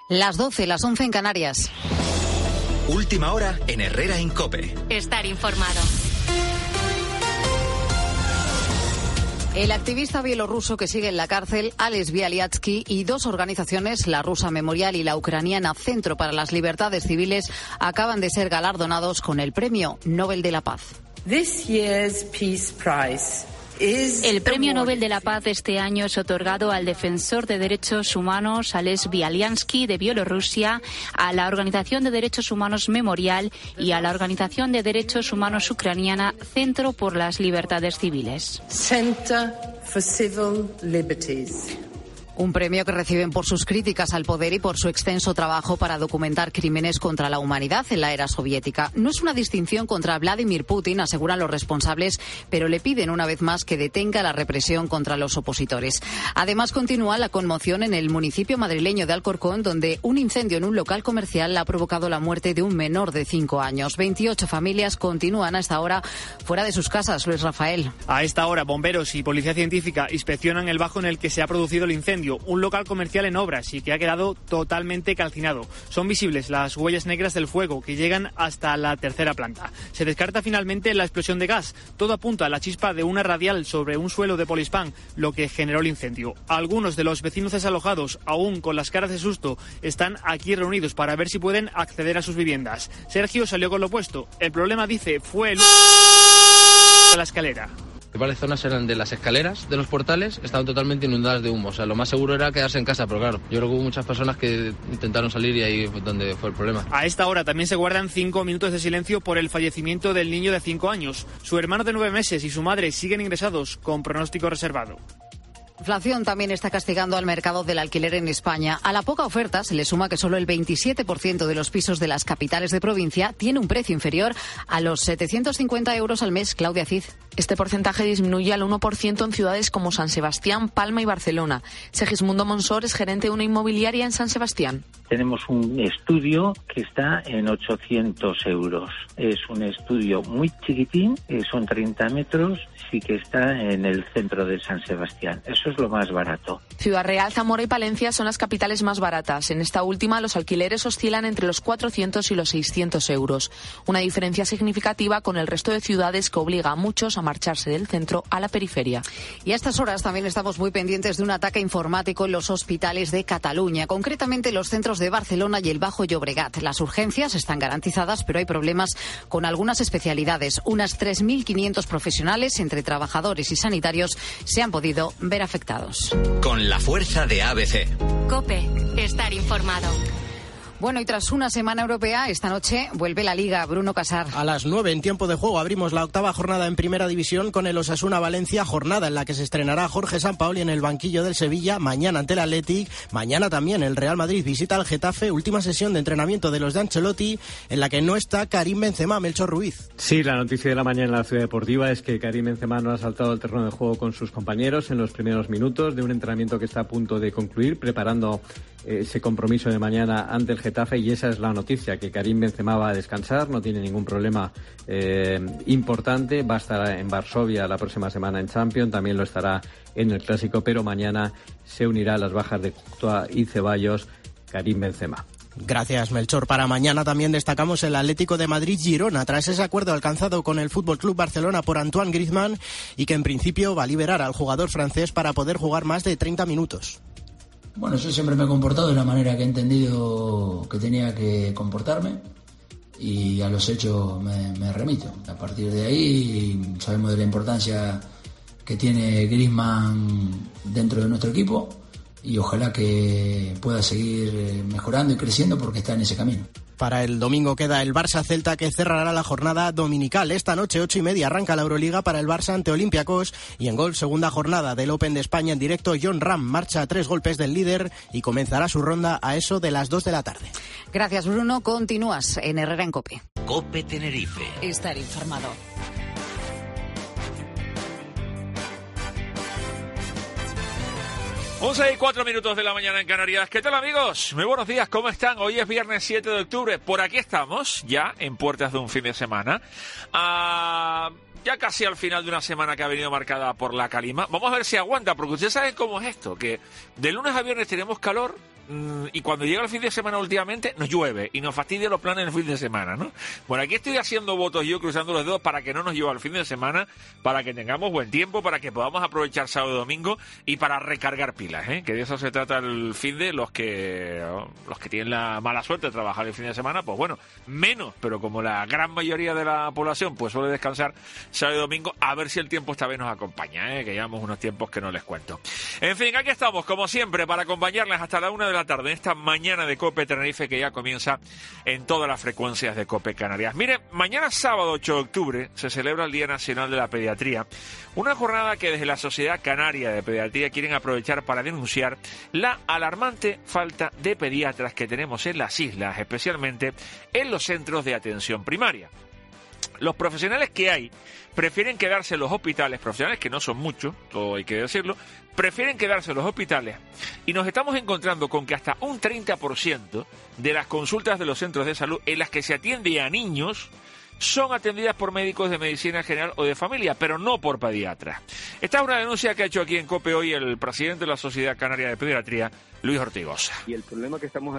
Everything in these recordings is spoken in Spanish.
Las 12, las 11 en Canarias. Última hora en Herrera en COPE. Estar informado. El activista bielorruso que sigue en la cárcel, Ales Bialiatski, y dos organizaciones, la rusa Memorial y la ucraniana Centro para las Libertades Civiles, acaban de ser galardonados con el Premio Nobel de la Paz. El Premio Nobel de la Paz de este año es otorgado al defensor de derechos humanos Ales Bialiatski de Bielorrusia, a la Organización de Derechos Humanos Memorial y a la Organización de Derechos Humanos ucraniana Centro por las Libertades Civiles. Center for Civil Liberties. Un premio que reciben por sus críticas al poder y por su extenso trabajo para documentar crímenes contra la humanidad en la era soviética. No es una distinción contra Vladimir Putin, aseguran los responsables, pero le piden una vez más que detenga la represión contra los opositores. Además, continúa la conmoción en el municipio madrileño de Alcorcón, donde un incendio en un local comercial ha provocado la muerte de un menor de 5 años. 28 familias continúan a esta hora fuera de sus casas. Luis Rafael. A esta hora, bomberos y policía científica inspeccionan el bajo en el que se ha producido el incendio. Un local comercial en obras y que ha quedado totalmente calcinado. Son visibles las huellas negras del fuego que llegan hasta la tercera planta. Se descarta finalmente la explosión de gas. Todo apunta a la chispa de una radial sobre un suelo de polispán, lo que generó el incendio. Algunos de los vecinos desalojados, aún con las caras de susto, están aquí reunidos para ver si pueden acceder a sus viviendas. Sergio salió con lo opuesto. El problema, dice, fue el de la escalera. Varias zonas eran de las escaleras de los portales, estaban totalmente inundadas de humo. O sea, lo más seguro era quedarse en casa, pero claro, yo creo que hubo muchas personas que intentaron salir y ahí fue donde fue el problema. A esta hora también se guardan 5 minutos de silencio por el fallecimiento del niño de 5 años. Su hermano de 9 meses y su madre siguen ingresados con pronóstico reservado. La inflación también está castigando al mercado del alquiler en España. A la poca oferta se le suma que solo el 27% de los pisos de las capitales de provincia tiene un precio inferior a los 750 euros al mes. Claudia Cid. Este porcentaje disminuye al 1% en ciudades como San Sebastián, Palma y Barcelona. Segismundo Monsor es gerente de una inmobiliaria en San Sebastián. Tenemos un estudio que está en 800 euros. Es un estudio muy chiquitín, son 30 metros, sí que está en el centro de San Sebastián. Eso es lo más barato. Ciudad Real, Zamora y Palencia son las capitales más baratas. En esta última, los alquileres oscilan entre los 400 y los 600 euros. Una diferencia significativa con el resto de ciudades que obliga a muchos a marcharse del centro a la periferia. Y a estas horas también estamos muy pendientes de un ataque informático en los hospitales de Cataluña, concretamente los centros de Barcelona y el Bajo Llobregat. Las urgencias están garantizadas, pero hay problemas con algunas especialidades. Unas 3.500 profesionales, entre trabajadores y sanitarios, se han podido ver afectados. Con la fuerza de ABC. COPE. Estar informado. Bueno, y tras una semana europea, esta noche vuelve la Liga. Bruno Casar. A las 9 en tiempo de juego abrimos la octava jornada en Primera División con el Osasuna Valencia, jornada en la que se estrenará Jorge Sampaoli en el banquillo del Sevilla, mañana ante el Athletic, mañana también el Real Madrid visita al Getafe, última sesión de entrenamiento de los de Ancelotti, en la que no está Karim Benzema. Melchor Ruiz. Sí, la noticia de la mañana en la Ciudad Deportiva es que Karim Benzema no ha saltado al terreno de juego con sus compañeros en los primeros minutos de un entrenamiento que está a punto de concluir, preparando ese compromiso de mañana ante el Getafe, y esa es la noticia, que Karim Benzema va a descansar, no tiene ningún problema importante, va a estar en Varsovia la próxima semana en Champions, también lo estará en el Clásico, pero mañana se unirá a las bajas de Courtois y Ceballos Karim Benzema. Gracias, Melchor. Para mañana también destacamos el Atlético de Madrid-Girona, tras ese acuerdo alcanzado con el FC Barcelona por Antoine Griezmann y que en principio va a liberar al jugador francés para poder jugar más de 30 minutos. Bueno, yo siempre me he comportado de la manera que he entendido que tenía que comportarme y a los hechos me remito. A partir de ahí sabemos de la importancia que tiene Griezmann dentro de nuestro equipo y ojalá que pueda seguir mejorando y creciendo porque está en ese camino. Para el domingo queda el Barça-Celta, que cerrará la jornada dominical. Esta noche, 8:30, arranca la Euroliga para el Barça ante Olympiacos. Y en gol, segunda jornada del Open de España en directo. Jon Rahm marcha a 3 golpes del líder y comenzará su ronda a eso de las 2 de la tarde. Gracias, Bruno. Continúas en Herrera en COPE. COPE Tenerife. Estar informado. 11:04 de la mañana en Canarias. ¿Qué tal, amigos? Muy buenos días, ¿cómo están? Hoy es viernes 7 de octubre. Por aquí estamos, ya en puertas de un fin de semana. ya casi al final de una semana que ha venido marcada por la calima. Vamos a ver si aguanta, porque ustedes saben cómo es esto, que de lunes a viernes tenemos calor y cuando llega el fin de semana últimamente nos llueve y nos fastidia los planes del fin de semana, ¿no? Bueno, aquí estoy haciendo votos yo, cruzando los dedos para que no nos llueva el fin de semana, para que tengamos buen tiempo, para que podamos aprovechar sábado y domingo y para recargar pilas, ¿eh? Que de eso se trata el fin de los que tienen la mala suerte de trabajar el fin de semana, pues bueno, menos, pero como la gran mayoría de la población pues suele descansar sábado y domingo, a ver si el tiempo esta vez nos acompaña, que llevamos unos tiempos que no les cuento. En fin, aquí estamos, como siempre, para acompañarles hasta la 1 de la tarde, en esta mañana de COPE Tenerife que ya comienza en todas las frecuencias de COPE Canarias. Mire, mañana sábado 8 de octubre se celebra el Día Nacional de la Pediatría, una jornada que desde la Sociedad Canaria de Pediatría quieren aprovechar para denunciar la alarmante falta de pediatras que tenemos en las islas, especialmente en los centros de atención primaria. Los profesionales que hay prefieren quedarse en los hospitales, profesionales que no son muchos, todo hay que decirlo, prefieren quedarse en los hospitales y nos estamos encontrando con que hasta un 30% de las consultas de los centros de salud en las que se atiende a niños son atendidas por médicos de medicina general o de familia, pero no por pediatras. Esta es una denuncia que ha hecho aquí en COPE hoy el presidente de la Sociedad Canaria de Pediatría, Luis Ortigosa. Y el problema que estamos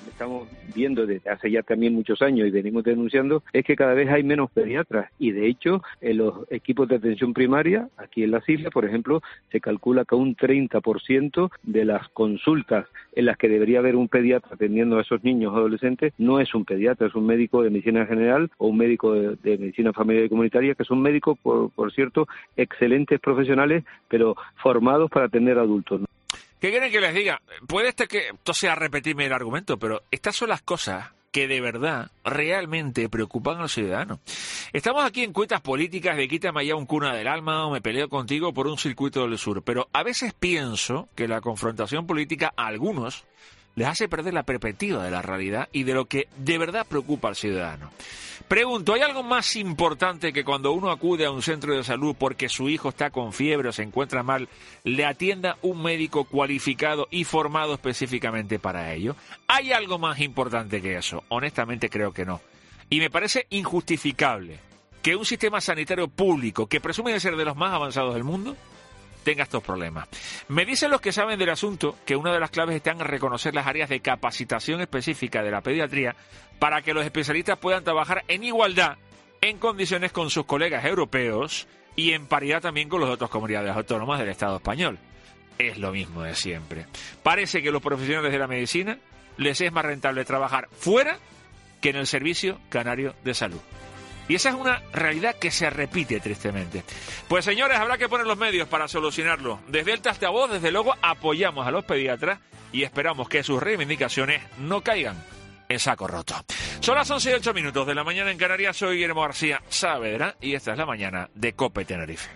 viendo desde hace ya también muchos años y venimos denunciando es que cada vez hay menos pediatras y de hecho en los equipos de atención primaria aquí en las islas, por ejemplo, se calcula que un 30% de las consultas en las que debería haber un pediatra atendiendo a esos niños o adolescentes no es un pediatra, es un médico de medicina general o un médico de medicina familiar y comunitaria, que son médicos, por cierto, excelentes profesionales, pero formados para atender a adultos, ¿no? ¿Qué quieren que les diga? Puede que esto sea repetirme el argumento, pero estas son las cosas que de verdad, realmente preocupan al ciudadano. Estamos aquí en cuitas políticas de quítame ya un cuna del alma o me peleo contigo por un circuito del sur, pero a veces pienso que la confrontación política a algunos les hace perder la perspectiva de la realidad y de lo que de verdad preocupa al ciudadano. Pregunto, ¿hay algo más importante que cuando uno acude a un centro de salud porque su hijo está con fiebre o se encuentra mal, le atienda un médico cualificado y formado específicamente para ello? ¿Hay algo más importante que eso? Honestamente creo que no. Y me parece injustificable que un sistema sanitario público que presume de ser de los más avanzados del mundo tenga estos problemas. Me dicen los que saben del asunto que una de las claves está en reconocer las áreas de capacitación específica de la pediatría para que los especialistas puedan trabajar en igualdad, en condiciones con sus colegas europeos y en paridad también con las otras comunidades autónomas del Estado español. Es lo mismo de siempre. Parece que a los profesionales de la medicina les es más rentable trabajar fuera que en el Servicio Canario de Salud. Y esa es una realidad que se repite tristemente. Pues señores, habrá que poner los medios para solucionarlo. Desde el altavoz, desde luego, apoyamos a los pediatras y esperamos que sus reivindicaciones no caigan en saco roto. Son las 11:08 de la mañana en Canarias. Soy Guillermo García Saavedra y esta es la mañana de COPE Tenerife.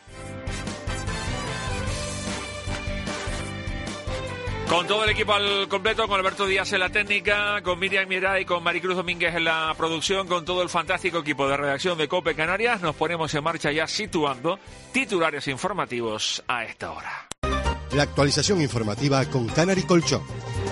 Con todo el equipo al completo, con Alberto Díaz en la técnica, con Miriam Mira y con Maricruz Domínguez en la producción, con todo el fantástico equipo de redacción de COPE Canarias, nos ponemos en marcha ya situando titulares informativos a esta hora. La actualización informativa con Canary Colchón.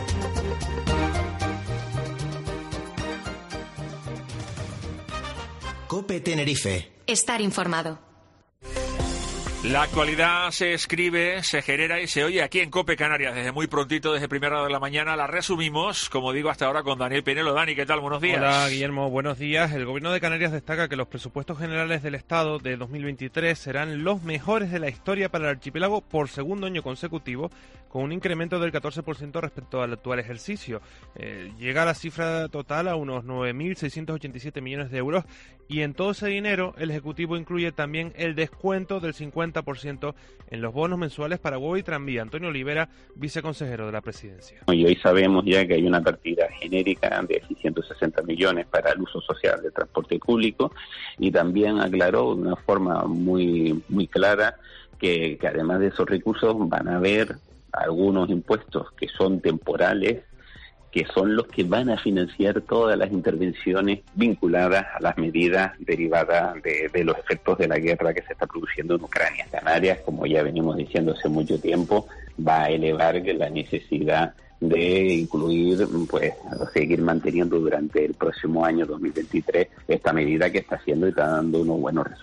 COPE Tenerife. Estar informado. La actualidad se escribe, se genera y se oye aquí en COPE Canarias desde muy prontito, desde primera hora de la mañana. La resumimos, como digo, hasta ahora con Daniel Pinelo. Dani, ¿qué tal? Buenos días. Hola, Guillermo. Buenos días. El Gobierno de Canarias destaca que los presupuestos generales del Estado de 2023 serán los mejores de la historia para el archipiélago por segundo año consecutivo, con un incremento del 14% respecto al actual ejercicio. Llega la cifra total a unos 9.687 millones de euros y en todo ese dinero el Ejecutivo incluye también el descuento del 50% en los bonos mensuales para huevo y tranvía. Antonio Olivera, viceconsejero de la Presidencia. Y hoy sabemos ya que hay una partida genérica de 660 millones para el uso social del transporte público y también aclaró de una forma muy clara que además de esos recursos van a haber algunos impuestos que son temporales, que son los que van a financiar todas las intervenciones vinculadas a las medidas derivadas de los efectos de la guerra que se está produciendo en Ucrania. Canarias, como ya venimos diciendo hace mucho tiempo, va a elevar la necesidad de incluir, seguir manteniendo durante el próximo año 2023 esta medida que está haciendo y está dando unos buenos resultados.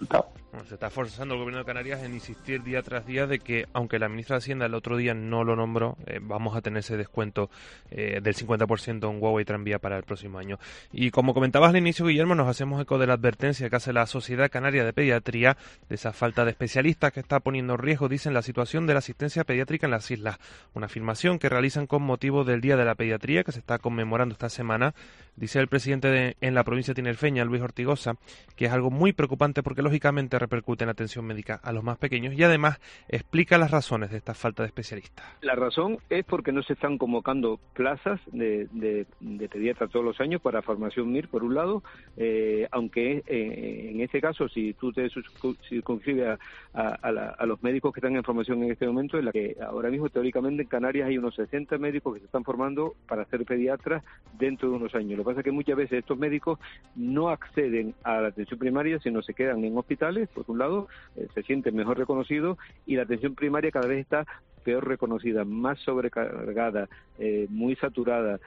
Bueno, se está forzando el Gobierno de Canarias en insistir día tras día de que, aunque la ministra de Hacienda el otro día no lo nombró, vamos a tener ese descuento del 50% en Guagua y tranvía para el próximo año. Y como comentabas al inicio, Guillermo, nos hacemos eco de la advertencia que hace la Sociedad Canaria de Pediatría de esa falta de especialistas que está poniendo en riesgo, dicen, la situación de la asistencia pediátrica en las islas. Una afirmación que realizan con motivo del Día de la Pediatría que se está conmemorando esta semana. Dice el presidente en la provincia tinerfeña, Luis Ortigosa, que es algo muy preocupante porque lógicamente repercute en la atención médica a los más pequeños y además explica las razones de esta falta de especialistas. La razón es porque no se están convocando plazas de pediatra todos los años para formación MIR, por un lado, aunque en este caso, si tú te circunscribes a los médicos que están en formación en este momento, en la que ahora mismo teóricamente en Canarias hay unos 60 médicos que se están formando para ser pediatras dentro de unos años. Lo que pasa es que muchas veces estos médicos no acceden a la atención primaria, sino se quedan en hospitales, por un lado, se sienten mejor reconocidos, y la atención primaria cada vez está peor reconocida, más sobrecargada, muy saturada.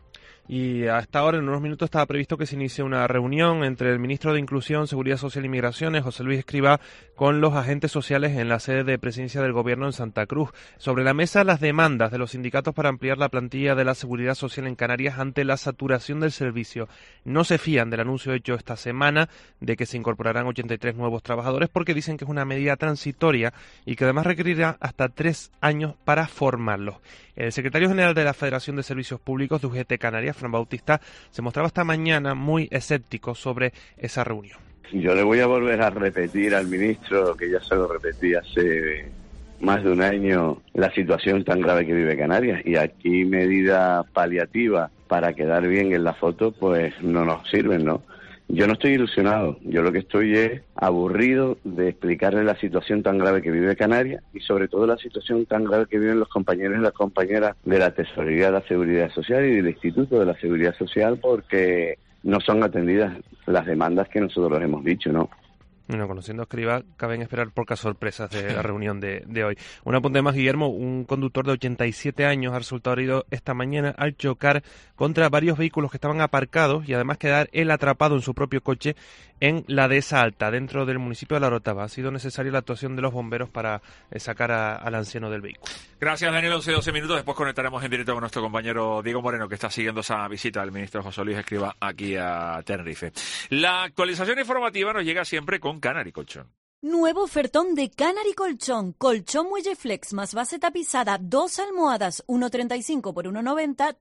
Y hasta ahora, en unos minutos, estaba previsto que se inicie una reunión entre el ministro de Inclusión, Seguridad Social y Migraciones, José Luis Escrivá, con los agentes sociales en la sede de presidencia del Gobierno en Santa Cruz. Sobre la mesa, las demandas de los sindicatos para ampliar la plantilla de la Seguridad Social en Canarias ante la saturación del servicio. No se fían del anuncio hecho esta semana de que se incorporarán 83 nuevos trabajadores porque dicen que es una medida transitoria y que además requerirá hasta 3 años para formarlos. El secretario general de la Federación de Servicios Públicos de UGT Canarias, Fran Bautista, se mostraba esta mañana muy escéptico sobre esa reunión. Yo le voy a volver a repetir al ministro, que ya se lo repetí hace más de un año, la situación tan grave que vive Canarias, y aquí medidas paliativas para quedar bien en la foto pues no nos sirven, ¿no? Yo no estoy ilusionado, yo lo que estoy es aburrido de explicarle la situación tan grave que vive Canarias y sobre todo la situación tan grave que viven los compañeros y las compañeras de la Tesorería de la Seguridad Social y del Instituto de la Seguridad Social, porque no son atendidas las demandas que nosotros hemos dicho, ¿no? Bueno, conociendo a Escrivá, caben esperar pocas sorpresas de la reunión de hoy. Un apunte más, Guillermo. Un conductor de 87 años ha resultado herido esta mañana al chocar contra varios vehículos que estaban aparcados y además quedar él atrapado en su propio coche en la Dehesa Alta, dentro del municipio de La Orotava. Ha sido necesaria la actuación de los bomberos para sacar al anciano del vehículo. Gracias, Daniel. 11-12 minutos. Después conectaremos en directo con nuestro compañero Diego Moreno, que está siguiendo esa visita del ministro José Luis Escrivá aquí a Tenerife. La actualización informativa nos llega siempre con Canary Colchón. Nuevo ofertón de Canary Colchón. Colchón Muelle Flex más base tapizada, 2 almohadas, 1,35 por 1,90,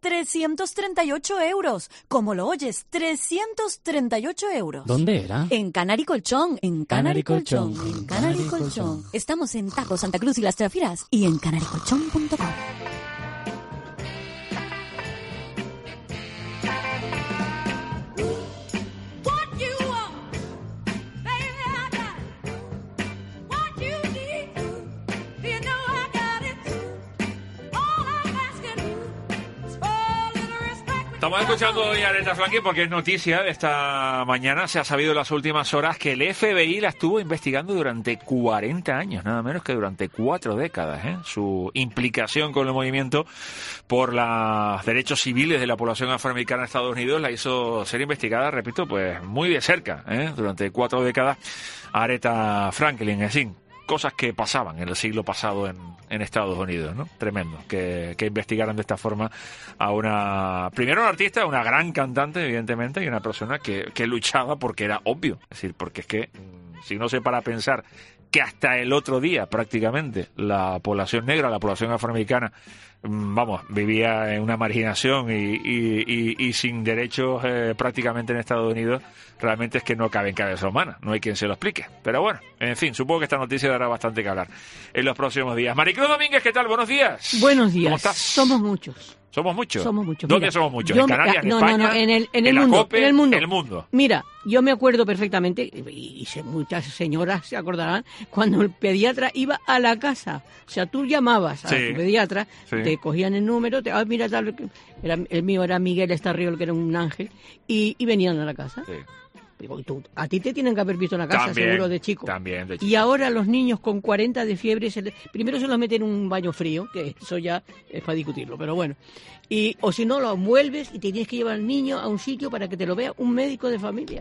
338 euros. Como lo oyes, 338 euros. ¿Dónde era? En Canary Colchón, en Canary Colchón, Colchón. en Canary Colchón. Estamos en Tajo, Santa Cruz y Las Trafiras y en canarycolchón.com. Estamos escuchando hoy a Aretha Franklin porque es noticia de esta mañana. Se ha sabido en las últimas horas que el FBI la estuvo investigando durante 40 años, nada menos que durante 4 décadas. Su implicación con el movimiento por los derechos civiles de la población afroamericana en Estados Unidos la hizo ser investigada, repito, pues muy de cerca, durante 4 décadas. Aretha Franklin, en fin, cosas que pasaban en el siglo pasado en Estados Unidos, ¿no? Tremendo que investigaran de esta forma a primero una artista, una gran cantante, evidentemente, y una persona que luchaba porque era obvio. Es decir, porque es que si no se para a pensar que hasta el otro día prácticamente la población negra, la población afroamericana, vivía en una marginación y sin derechos prácticamente en Estados Unidos, realmente es que no cabe en cabeza humana, no hay quien se lo explique. Pero bueno, en fin, supongo que esta noticia dará bastante que hablar en los próximos días. Maricruz Domínguez, ¿qué tal? Buenos días. Buenos días. ¿Cómo estás? Somos muchos. ¿Somos muchos? Somos muchos. ¿Dónde Mira, somos muchos? ¿En Canarias, en España? No, en el la mundo. COPE, en el mundo. El mundo. Mira, yo me acuerdo perfectamente, y muchas señoras se acordarán, cuando el pediatra iba a la casa. O sea, tú llamabas a tu pediatra, te cogían el número, mira, tal, el mío era Miguel Estarriol, que era un ángel, y venían a la casa. Sí. Digo, a ti te tienen que haber visto en la casa, también, seguro, de chico. También, de chico. Y ahora los niños con 40 de fiebre, primero se los meten en un baño frío, que eso ya es para discutirlo, pero bueno. O si no, lo envuelves y te tienes que llevar al niño a un sitio para que te lo vea un médico de familia.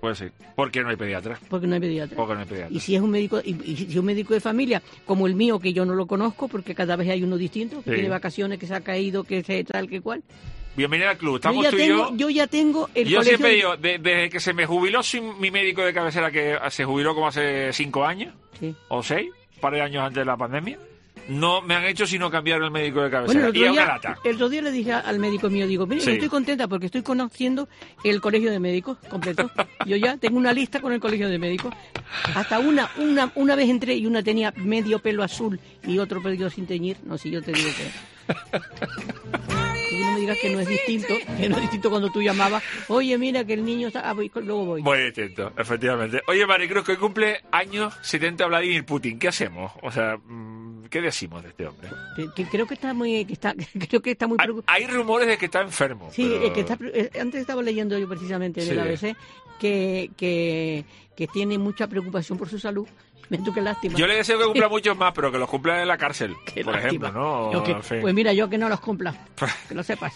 Pues sí, porque no hay pediatra. Porque no hay pediatra. Y si es un médico, y si es un médico de familia, como el mío, que yo no lo conozco, porque cada vez hay uno distinto, que tiene vacaciones, que se ha caído, que se tal, que cual. Bienvenida al club, estamos tú y yo. Yo ya tengo el Yo colegio... siempre digo, desde que se me jubiló mi médico de cabecera, que se jubiló como hace 5 años, o 6, un par de años antes de la pandemia, no me han hecho sino cambiar el médico de cabecera. Bueno, el otro día le dije al médico mío, digo, mira, estoy contenta porque estoy conociendo el colegio de médicos completo. Yo ya tengo una lista con el colegio de médicos. Hasta una vez entré y una tenía medio pelo azul y otro pelo sin teñir. No, si yo te digo que... Tú no me digas que no es distinto cuando tú llamabas, oye, mira que el niño está... luego voy. Muy distinto, efectivamente. Oye, Maricruz, que cumple años 70 Vladimir Putin, ¿qué hacemos? O sea, ¿qué decimos de este hombre? Creo que está muy preocupado. Hay rumores de que está enfermo. Sí, pero... que antes estaba leyendo yo precisamente en el ABC que tiene mucha preocupación por su salud. Qué lástima. Yo le deseo que cumpla muchos más, pero que los cumpla en la cárcel, por ejemplo, ¿no? En fin. Pues mira, yo que no los cumpla, que lo sepas.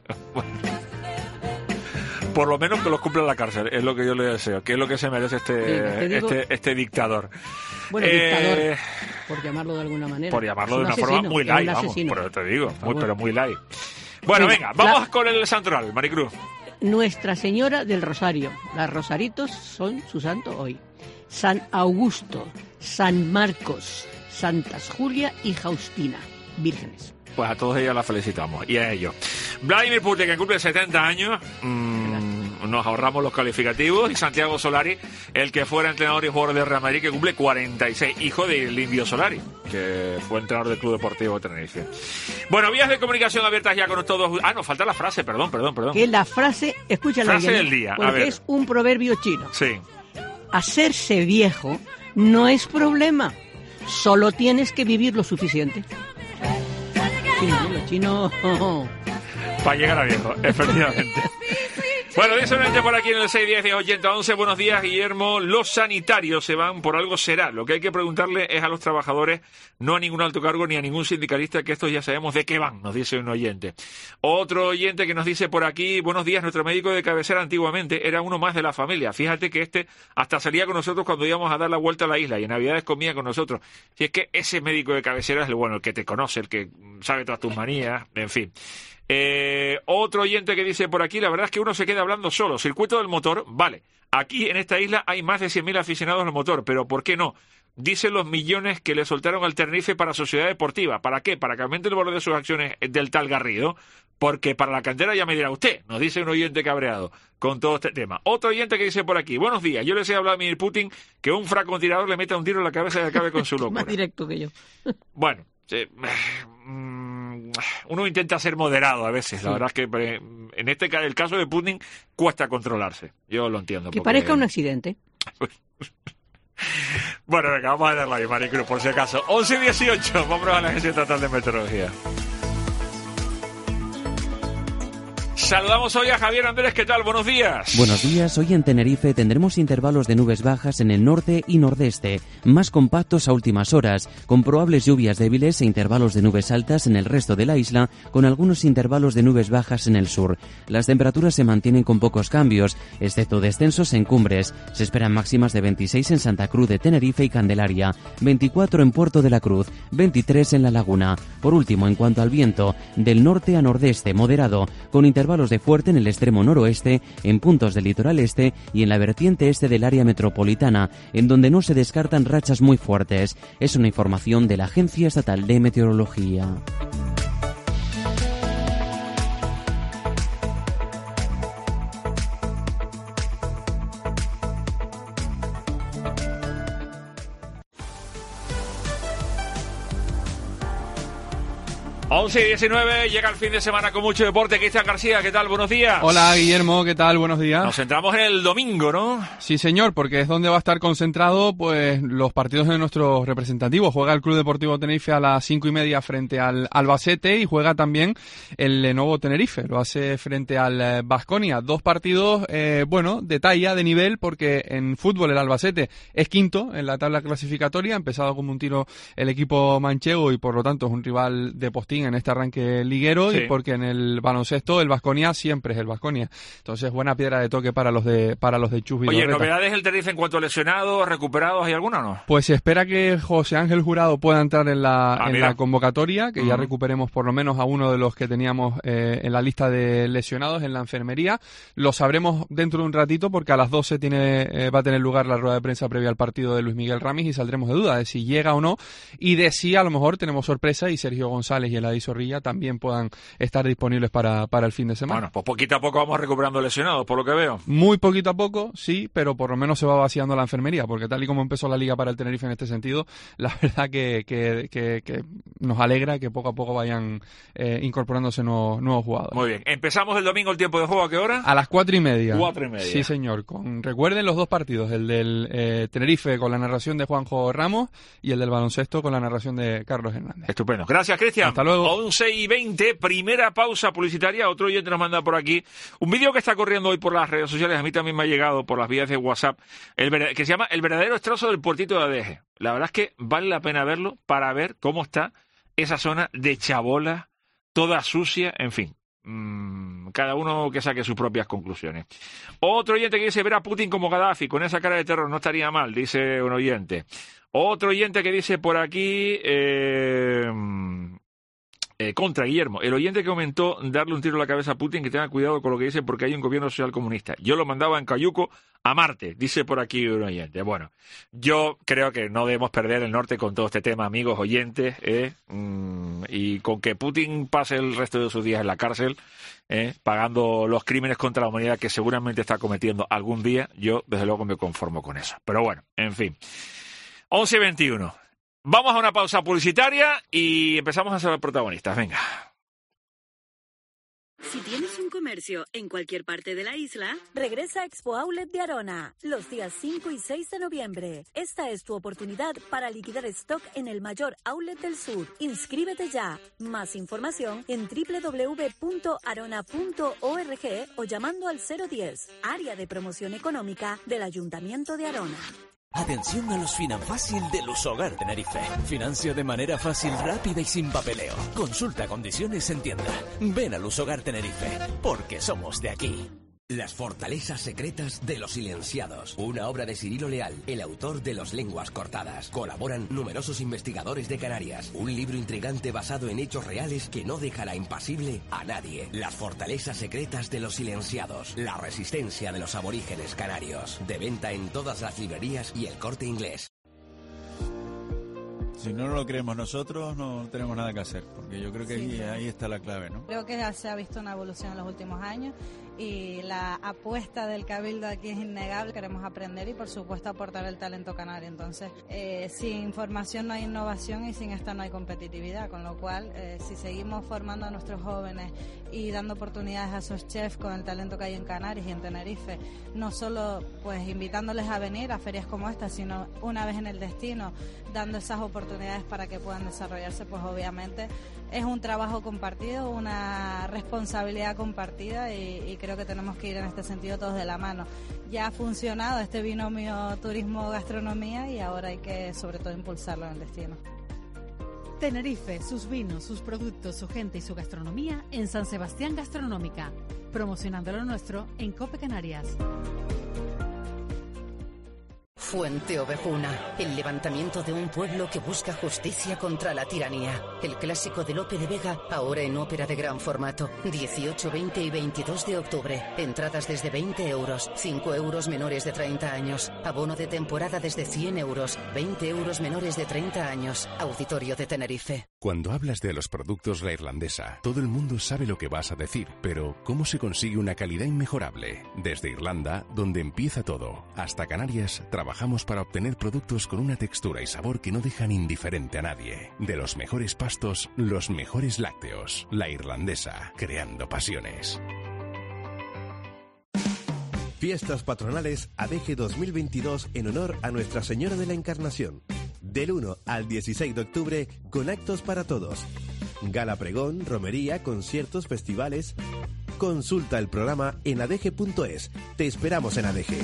Por lo menos que los cumpla en la cárcel, es lo que yo le deseo, que es lo que se merece este dictador. Bueno, dictador, por llamarlo de alguna manera. Por llamarlo de una forma muy light, vamos, pero te digo, pero muy light. Bueno, venga, vamos con el santoral, Maricruz. Nuestra Señora del Rosario. Las rosaritos son su santo hoy. San Augusto, San Marcos, Santas Julia y Faustina, vírgenes. Pues a todos ellos las felicitamos, y a ellos. Vladimir Putin, que cumple 70 años, nos ahorramos los calificativos, y Santiago Solari, el que fuera entrenador y jugador del Real Madrid, que cumple 46, hijo del Indio Solari, que fue entrenador del Club Deportivo Tenerife. Bueno, vías de comunicación abiertas ya con todos. Nos falta la frase, perdón. Que la frase, escúchala frase bien, del día, porque a ver. Es un proverbio chino. Sí. Hacerse viejo no es problema, solo tienes que vivir lo suficiente. Sí, los chinos... Para llegar a viejo, efectivamente. Bueno, dice un ente por aquí en el 610-1080-11. Buenos días, Guillermo. Los sanitarios se van, por algo será. Lo que hay que preguntarle es a los trabajadores, no a ningún alto cargo ni a ningún sindicalista, que estos ya sabemos de qué van, nos dice un oyente. Otro oyente que nos dice por aquí, buenos días, nuestro médico de cabecera antiguamente era uno más de la familia. Fíjate que hasta salía con nosotros cuando íbamos a dar la vuelta a la isla y en Navidades comía con nosotros. Si es que ese médico de cabecera es el que te conoce, el que sabe todas tus manías, en fin. Otro oyente que dice por aquí, la verdad es que uno se queda hablando solo. Circuito del motor, vale. Aquí en esta isla hay más de 100.000 aficionados al motor, pero ¿por qué no? Dicen los millones que le soltaron al Tenerife para Sociedad Deportiva. ¿Para qué? Para que aumente el valor de sus acciones del tal Garrido. Porque para la cantera ya me dirá usted, nos dice un oyente cabreado con todo este tema. Otro oyente que dice por aquí, buenos días, yo le deseo a Vladimir Putin que un francotirador le meta un tiro en la cabeza y acabe con su locura. Más directo que yo. Bueno, uno intenta ser moderado a veces. Sí. La verdad es que en el caso de Putin cuesta controlarse. Yo lo entiendo. Que parezca un accidente. Bueno, venga, vamos a darle ahí, Maricruz, por si acaso. 11:18, vamos a la Agencia Estatal de Meteorología. Saludamos hoy a Javier Andrés, ¿qué tal? Buenos días. Buenos días, hoy en Tenerife tendremos intervalos de nubes bajas en el norte y nordeste, más compactos a últimas horas, con probables lluvias débiles e intervalos de nubes altas en el resto de la isla, con algunos intervalos de nubes bajas en el sur. Las temperaturas se mantienen con pocos cambios, excepto descensos en cumbres. Se esperan máximas de 26 en Santa Cruz de Tenerife y Candelaria, 24 en Puerto de la Cruz, 23 en La Laguna. Por último, en cuanto al viento, del norte a nordeste moderado, con intervalos de fuerte en el extremo noroeste, en puntos del litoral este y en la vertiente este del área metropolitana, en donde no se descartan rachas muy fuertes. Es una información de la Agencia Estatal de Meteorología. A 11:19, llega el fin de semana con mucho deporte. Cristian García, ¿qué tal? Buenos días. Hola, Guillermo, ¿qué tal? Buenos días. Nos centramos en el domingo, ¿no? Sí, señor, porque es donde va a estar concentrado pues los partidos de nuestros representativos. Juega el Club Deportivo Tenerife a las 5:30 frente al Albacete y juega también el Lenovo Tenerife. Lo hace frente al Baskonia. Dos partidos, de talla, de nivel, porque en fútbol el Albacete es quinto en la tabla clasificatoria. Ha empezado como un tiro el equipo manchego y por lo tanto es un rival de postín Putin en este arranque liguero, Sí. y porque en el baloncesto el Baskonia siempre es el Baskonia. Entonces, buena piedra de toque para los de Chus Oye, Vidorreta. ¿novedades del Tenerife en cuanto a lesionados, recuperados, hay alguna o no? Pues se espera que José Ángel Jurado pueda entrar en la mira. convocatoria, que ya Ujú. recuperemos por lo menos a uno de los que teníamos en la lista de lesionados en la enfermería. Lo sabremos dentro de un ratito, porque a las 12 va a tener lugar la rueda de prensa previa al partido de Luis Miguel Ramis, y saldremos de duda de si llega o no, y de si a lo mejor tenemos sorpresa y Sergio González y Eladi Zorrilla también puedan estar disponibles para el fin de semana. Bueno, pues poquito a poco vamos recuperando lesionados, por lo que veo. Muy poquito a poco, sí, pero por lo menos se va vaciando la enfermería, porque tal y como empezó la liga para el Tenerife en este sentido, la verdad que nos alegra que poco a poco vayan incorporándose nuevos jugadores. Muy bien, empezamos el domingo el tiempo de juego, ¿a qué hora? A las 4:30. 4:30. Sí, señor. Recuerden los dos partidos, el del Tenerife con la narración de Juanjo Ramos y el del baloncesto con la narración de Carlos Hernández. Estupendo. Gracias, Cristian. Hasta luego. 11:20, primera pausa publicitaria. Otro oyente nos manda por aquí un vídeo que está corriendo hoy por las redes sociales. A mí también me ha llegado por las vías de WhatsApp, que se llama El verdadero destrozo del puertito de Adeje. La verdad es que vale la pena verlo para ver cómo está esa zona de chabola, toda sucia, en fin. Cada uno que saque sus propias conclusiones. Otro oyente que dice ver a Putin como Gaddafi, con esa cara de terror no estaría mal, dice un oyente. Otro oyente que dice por aquí contra Guillermo, el oyente que comentó darle un tiro a la cabeza a Putin, que tenga cuidado con lo que dice porque hay un gobierno social comunista. Yo lo mandaba en cayuco a Marte, dice por aquí un oyente. Bueno, yo creo que no debemos perder el norte con todo este tema, amigos oyentes, y con que Putin pase el resto de sus días en la cárcel, pagando los crímenes contra la humanidad que seguramente está cometiendo algún día, yo desde luego me conformo con eso. Pero bueno, en fin. 11:21. Vamos a una pausa publicitaria y empezamos a ser protagonistas. Venga. Si tienes un comercio en cualquier parte de la isla, regresa a Expo Outlet de Arona los días 5 y 6 de noviembre. Esta es tu oportunidad para liquidar stock en el mayor outlet del sur. Inscríbete ya. Más información en www.arona.org o llamando al 010, Área de Promoción Económica del Ayuntamiento de Arona. Atención a los Finanfácil de Lusogar Tenerife. Financia de manera fácil, rápida y sin papeleo. Consulta condiciones en tienda. Ven a Lusogar Tenerife, porque somos de aquí. Las fortalezas secretas de los silenciados. Una obra de Cirilo Leal, el autor de Los lenguas cortadas. Colaboran numerosos investigadores de Canarias. Un libro intrigante basado en hechos reales que no dejará impasible a nadie. Las fortalezas secretas de los silenciados. La resistencia de los aborígenes canarios. De venta en todas las librerías y El Corte Inglés. Si no lo creemos nosotros, no tenemos nada que hacer, porque yo creo que ahí está la clave, ¿no? Creo que se ha visto una evolución en los últimos años y la apuesta del Cabildo aquí es innegable. Queremos aprender y, por supuesto, aportar el talento canario. Entonces, sin información no hay innovación y sin esta no hay competitividad, con lo cual, si seguimos formando a nuestros jóvenes y dando oportunidades a esos chefs con el talento que hay en Canarias y en Tenerife, no solo pues invitándoles a venir a ferias como esta, sino una vez en el destino, dando esas oportunidades para que puedan desarrollarse, pues obviamente es un trabajo compartido, una responsabilidad compartida y creo que tenemos que ir en este sentido todos de la mano. Ya ha funcionado este binomio turismo-gastronomía y ahora hay que sobre todo impulsarlo en el destino. Tenerife, sus vinos, sus productos, su gente y su gastronomía en San Sebastián Gastronómica, promocionando lo nuestro en COPE Canarias. Fuente Ovejuna, el levantamiento de un pueblo que busca justicia contra la tiranía. El clásico de Lope de Vega, ahora en ópera de gran formato. 18, 20 y 22 de octubre. Entradas desde 20 euros, 5 euros menores de 30 años. Abono de temporada desde 100 euros, 20 euros menores de 30 años. Auditorio de Tenerife. Cuando hablas de los productos La Irlandesa, todo el mundo sabe lo que vas a decir, pero ¿cómo se consigue una calidad inmejorable? Desde Irlanda, donde empieza todo, hasta Canarias, trabajamos para obtener productos con una textura y sabor que no dejan indiferente a nadie. De los mejores pastos, los mejores lácteos. La Irlandesa, creando pasiones. Fiestas patronales ADEGE 2022 en honor a Nuestra Señora de la Encarnación. Del 1 al 16 de octubre, con actos para todos. Gala pregón, romería, conciertos, festivales. Consulta el programa en adege.es. Te esperamos en ADEGE.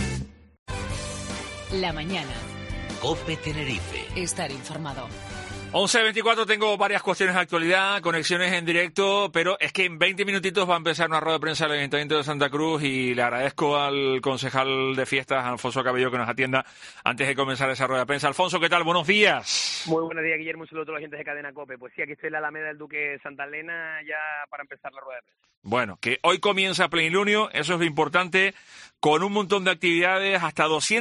La mañana. COPE Tenerife. Estar informado. 11:24, tengo varias cuestiones de actualidad, conexiones en directo, pero es que en 20 minutitos va a empezar una rueda de prensa del Ayuntamiento de Santa Cruz y le agradezco al concejal de fiestas, Alfonso Cabello, que nos atienda antes de comenzar esa rueda de prensa. Alfonso, ¿qué tal? Buenos días. Muy buenos días, Guillermo, un saludo a toda la gente de Cadena COPE. Pues sí, aquí estoy en la Alameda del Duque Santa Elena ya para empezar la rueda de prensa. Bueno, que hoy comienza Plenilunio, eso es lo importante, con un montón de actividades, hasta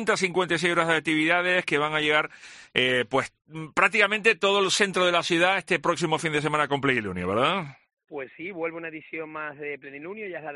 256 horas de actividades que van a llegar, pues prácticamente todo el centro de la ciudad este próximo fin de semana con Plenilunio, ¿verdad? Pues sí, vuelve una edición más de Plenilunio, ya es la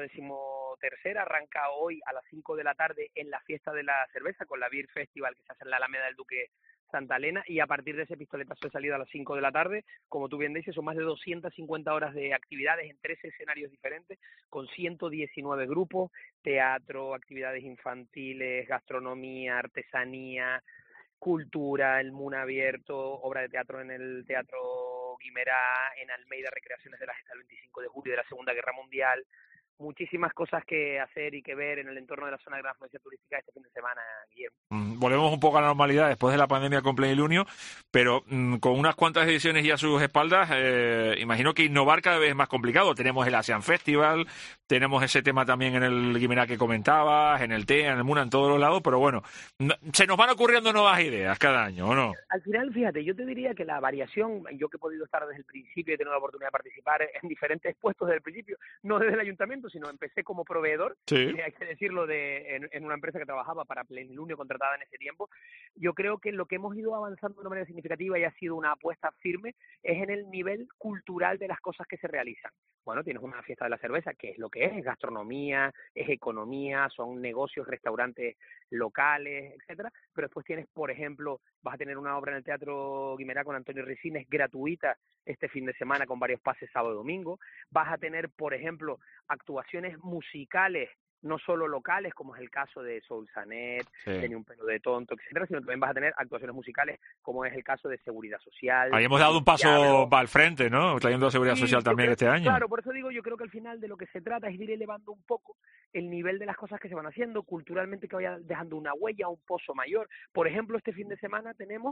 13ª, arranca hoy a las 5 de la tarde en la fiesta de la cerveza con la Beer Festival que se hace en la Alameda del Duque Santa Elena, y a partir de ese pistoletazo de salida a las 5 de la tarde, como tú bien dices, son más de 250 horas de actividades en 13 escenarios diferentes, con 119 grupos, teatro, actividades infantiles, gastronomía, artesanía, cultura, el MUN abierto, obra de teatro en el Teatro Guimerá, en Almeida, recreaciones de la gesta del 25 de julio de la Segunda Guerra Mundial. Muchísimas cosas que hacer y que ver en el entorno de la zona de gran afluencia turística este fin de semana, Guillermo. Volvemos un poco a la normalidad después de la pandemia con Plenilunio, pero con unas cuantas ediciones ya a sus espaldas, imagino que innovar cada vez es más complicado. Tenemos el ASEAN Festival, tenemos ese tema también en el Guimerá que comentabas, en el TEA, en el MUNA, en todos los lados, pero bueno, se nos van ocurriendo nuevas ideas cada año, ¿o no? Al final, fíjate, yo te diría que la variación, yo que he podido estar desde el principio y he tenido la oportunidad de participar en diferentes puestos desde el principio, no desde el ayuntamiento, sino empecé como proveedor, sí. Hay que decirlo, en una empresa que trabajaba para Plenilunio, contratada en ese tiempo. Yo creo que lo que hemos ido avanzando de una manera significativa y ha sido una apuesta firme es en el nivel cultural de las cosas que se realizan. Bueno, tienes una fiesta de la cerveza, que es lo que es gastronomía, es economía, son negocios, restaurantes locales, etcétera, pero después tienes, por ejemplo, vas a tener una obra en el Teatro Guimerá con Antonio Resines gratuita este fin de semana con varios pases sábado y domingo, vas a tener, por ejemplo, actuaciones musicales, no solo locales, como es el caso de Soul Sanet, de Ni un pelo de tonto, etcétera, sino también vas a tener actuaciones musicales, como es el caso de Seguridad Social. Ahí hemos dado un paso al frente, ¿no? Trayendo Seguridad Social también este año. Claro, por eso digo, yo creo que al final de lo que se trata es de ir elevando un poco el nivel de las cosas que se van haciendo, culturalmente que vaya dejando una huella, un pozo mayor. Por ejemplo, este fin de semana tenemos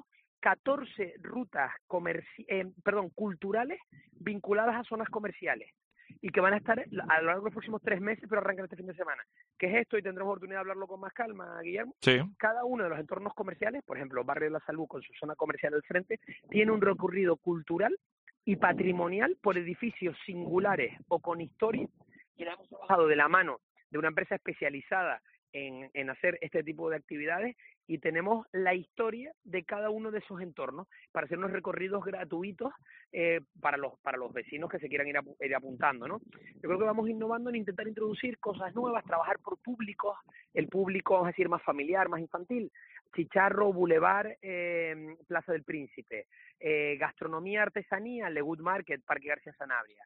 14 rutas culturales vinculadas a zonas comerciales y que van a estar a lo largo de los próximos 3 meses, pero arrancan este fin de semana. ¿Qué es esto? Y tendremos oportunidad de hablarlo con más calma, Guillermo. Sí. Cada uno de los entornos comerciales, por ejemplo, Barrio de la Salud con su zona comercial al frente, tiene un recorrido cultural y patrimonial por edificios singulares o con historia, y hemos trabajado de la mano de una empresa especializada en hacer este tipo de actividades, y tenemos la historia de cada uno de esos entornos para hacer unos recorridos gratuitos para los vecinos que se quieran ir apuntando, ¿no? Yo creo que vamos innovando en intentar introducir cosas nuevas, trabajar por públicos, el público, vamos a decir, más familiar, más infantil, Chicharro, Boulevard, Plaza del Príncipe, gastronomía, artesanía, Le Good Market, Parque García Sanabria,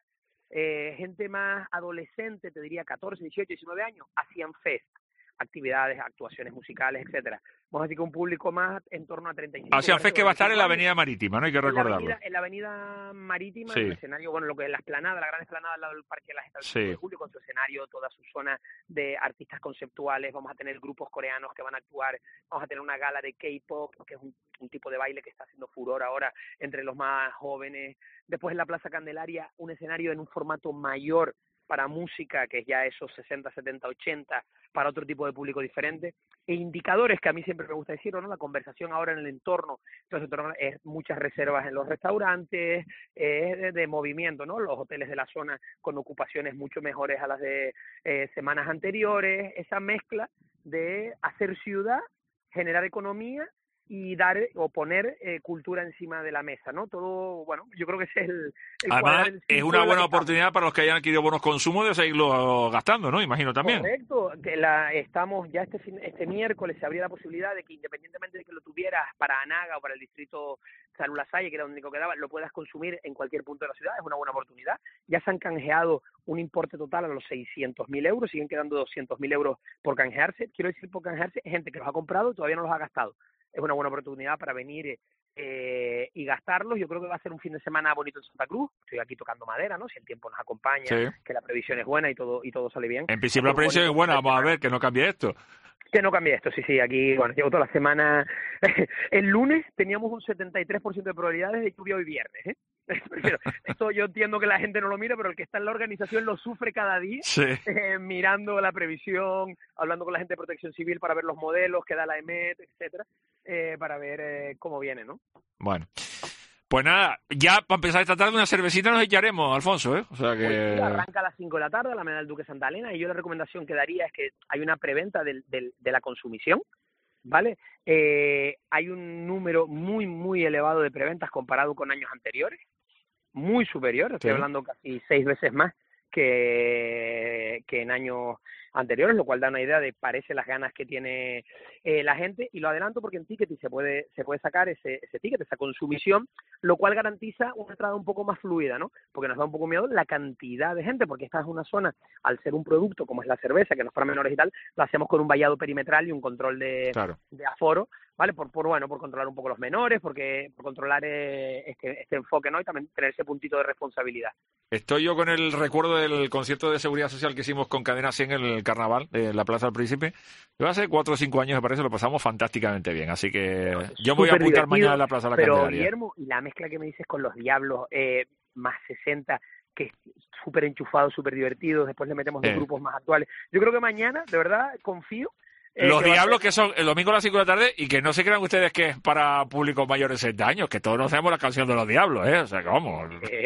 gente más adolescente, te diría 14, 18, 19 años, ASEAN Fest, actividades, actuaciones musicales, etcétera. Vamos a decir que un público más en torno a 35. ASEAN Fest que va a estar en la Avenida Marítima, ¿no? Hay que recordarlo. En la Avenida Marítima, sí. En el escenario, bueno, lo que es la esplanada, la gran esplanada al lado del Parque de la Gesta del 5 de julio, con su escenario, toda su zona de artistas conceptuales. Vamos a tener grupos coreanos que van a actuar, vamos a tener una gala de K-pop, que es un tipo de baile que está haciendo furor ahora entre los más jóvenes. Después en la Plaza Candelaria, un escenario en un formato mayor para música, que es ya esos 60, 70, 80, para otro tipo de público diferente, e indicadores que a mí siempre me gusta decir, ¿no? La conversación ahora en el entorno, entonces es muchas reservas en los restaurantes, es de movimiento, ¿no? Los hoteles de la zona con ocupaciones mucho mejores a las de semanas anteriores, esa mezcla de hacer ciudad, generar economía y dar o poner cultura encima de la mesa, ¿no? Todo, bueno, yo creo que ese es el además, es una buena oportunidad para los que hayan adquirido bonos consumo de seguirlo gastando, ¿no? Imagino también. Correcto, que estamos ya este miércoles se abría la posibilidad de que independientemente de que lo tuvieras para Anaga o para el distrito Salud La Salle, que era el único que daba, lo puedas consumir en cualquier punto de la ciudad, es una buena oportunidad. Ya se han canjeado un importe total a los 600.000 euros, siguen quedando 200.000 euros por canjearse. Quiero decir por canjearse, gente que los ha comprado y todavía no los ha gastado. Es una buena oportunidad para venir y gastarlos. Yo creo que va a ser un fin de semana bonito en Santa Cruz. Estoy aquí tocando madera, ¿no? Si el tiempo nos acompaña, que la previsión es buena y todo sale bien. En principio la previsión es buena, vamos a ver que no cambie esto. Que no cambie esto, sí, aquí, bueno, llevo toda la semana. El lunes teníamos un 73% de probabilidades de lluvia hoy viernes, ¿eh? Esto yo entiendo que la gente no lo mira, pero el que está en la organización lo sufre cada día, sí. Mirando la previsión, hablando con la gente de Protección Civil para ver los modelos que da la EMET, etcétera, para ver cómo viene, ¿no? Bueno. Pues nada, ya para empezar esta tarde una cervecita nos echaremos, Alfonso, ¿eh? O sea que... Pues sí, arranca a las 5 de la tarde, la Medalla del Duque Santa Elena, y yo la recomendación que daría es que hay una preventa de la consumición, ¿vale? Hay un número muy, muy elevado de preventas comparado con años anteriores, muy superior, estoy hablando casi 6 veces más que en años anteriores, lo cual da una idea de parece las ganas que tiene la gente, y lo adelanto porque en Ticketing se puede sacar ese ticket, esa consumición, lo cual garantiza una entrada un poco más fluida, ¿no? Porque nos da un poco miedo la cantidad de gente, porque esta es una zona, al ser un producto como es la cerveza, que no es para menores y tal, lo hacemos con un vallado perimetral y un control de aforo, ¿vale? Por controlar un poco los menores, por controlar este enfoque, ¿no? Y también tener ese puntito de responsabilidad. Estoy yo con el recuerdo del concierto de seguridad social que hicimos con Cadena 100 en el Carnaval de la Plaza del Príncipe. Yo hace 4 o 5 años, me parece, lo pasamos fantásticamente bien. Así que yo me voy a apuntar mañana a la Plaza de la Candelaria. Pero, Guillermo, y la mezcla que me dices con los Diablos, más 60, que es súper enchufado, súper divertido, después le metemos dos grupos más actuales. Yo creo que mañana, de verdad, confío. Los Diablos, que son el domingo a las 5 de la tarde, y que no se crean ustedes que es para públicos mayores de 60 años, que todos nos sabemos la canción de los Diablos, ¿eh? O sea, ¿cómo?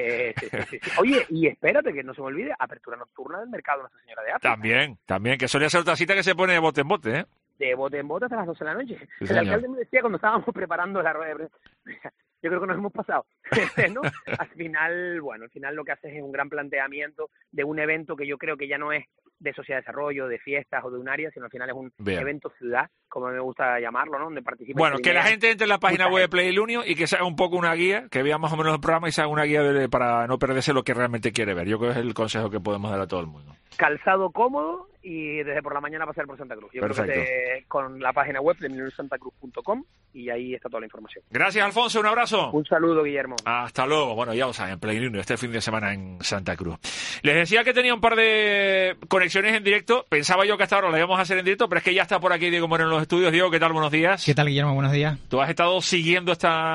Sí. Oye, y espérate, que no se me olvide, apertura nocturna del mercado Nuestra Señora de África. También, que suele ser otra cita que se pone de bote en bote, ¿eh? De bote en bote hasta las 12 de la noche. Sí, el señor. alcalde me decía cuando estábamos preparando la rueda de prensa, yo creo que nos hemos pasado, ¿no? Al final lo que haces es un gran planteamiento de un evento que yo creo que ya no es de sociedad de desarrollo, de fiestas o de un área, sino al final es un evento ciudad, como me gusta llamarlo, ¿no? Donde participa. Bueno, que la gente entre en la página web de Play el Unio y que se haga un poco una guía, que vea más o menos el programa y se haga una guía para no perderse lo que realmente quiere ver. Yo creo que es el consejo que podemos dar a todo el mundo. Calzado cómodo y desde por la mañana pasar por Santa Cruz. Yo Perfecto. Creo que con la página web de mileniosantacruz.com y ahí está toda la información. Gracias, Alfonso, un abrazo. Un saludo, Guillermo. Hasta luego. Bueno, ya lo saben, Play el Unio, este fin de semana en Santa Cruz. Les decía que tenía un par de conexiones en directo. Pensaba yo que hasta ahora las íbamos a hacer en directo, pero es que ya está por aquí Diego Moreno en los estudios. Diego, ¿qué tal? Buenos días. ¿Qué tal, Guillermo? Buenos días. Tú has estado siguiendo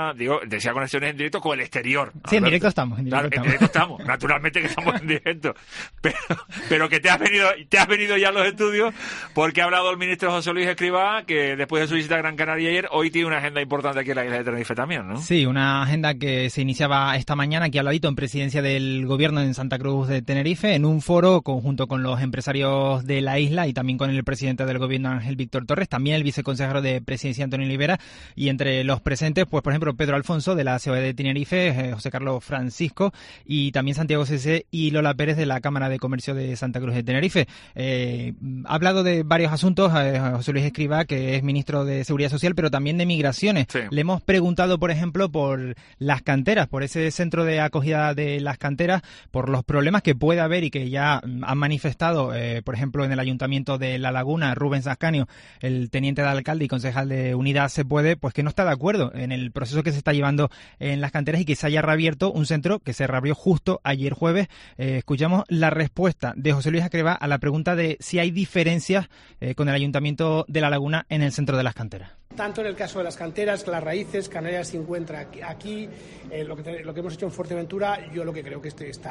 decía conexiones en directo con el exterior. Sí, en directo estamos. En directo estamos. Naturalmente que estamos en directo. Pero que te has venido ya a los estudios porque ha hablado el ministro José Luis Escrivá, que después de su visita a Gran Canaria ayer, hoy tiene una agenda importante aquí en la isla de Tenerife también, ¿no? Sí, una agenda que se iniciaba esta mañana aquí al ladito en presidencia del gobierno en Santa Cruz de Tenerife, en un foro conjunto con los empresarios de la isla y también con el presidente del gobierno Ángel Víctor Torres, también el viceconsejero de presidencia Antonio Olivera, y entre los presentes, pues por ejemplo Pedro Alfonso de la COE de Tenerife, José Carlos Francisco y también Santiago Cc y Lola Pérez de la Cámara de Comercio de Santa Cruz de Tenerife. Ha hablado de varios asuntos José Luis Escrivá, que es ministro de Seguridad Social, pero también de Migraciones. Sí. Le hemos preguntado, por ejemplo, por las canteras, por ese centro de acogida de las canteras, por los problemas que puede haber y que ya han manifestado, por ejemplo, en el Ayuntamiento de La Laguna, Rubén Sascanio, el teniente de alcalde y concejal de Unidad Se Puede, pues que no está de acuerdo en el proceso que se está llevando en las canteras y que se haya reabierto un centro que se reabrió justo ayer jueves. Escuchamos la respuesta de José Luis Escrivá a la pregunta de si hay diferencias con el Ayuntamiento de La Laguna en el centro de las canteras. Tanto en el caso de las canteras, las raíces, Canarias se encuentra aquí, lo que hemos hecho en Fuerteventura, yo lo que creo que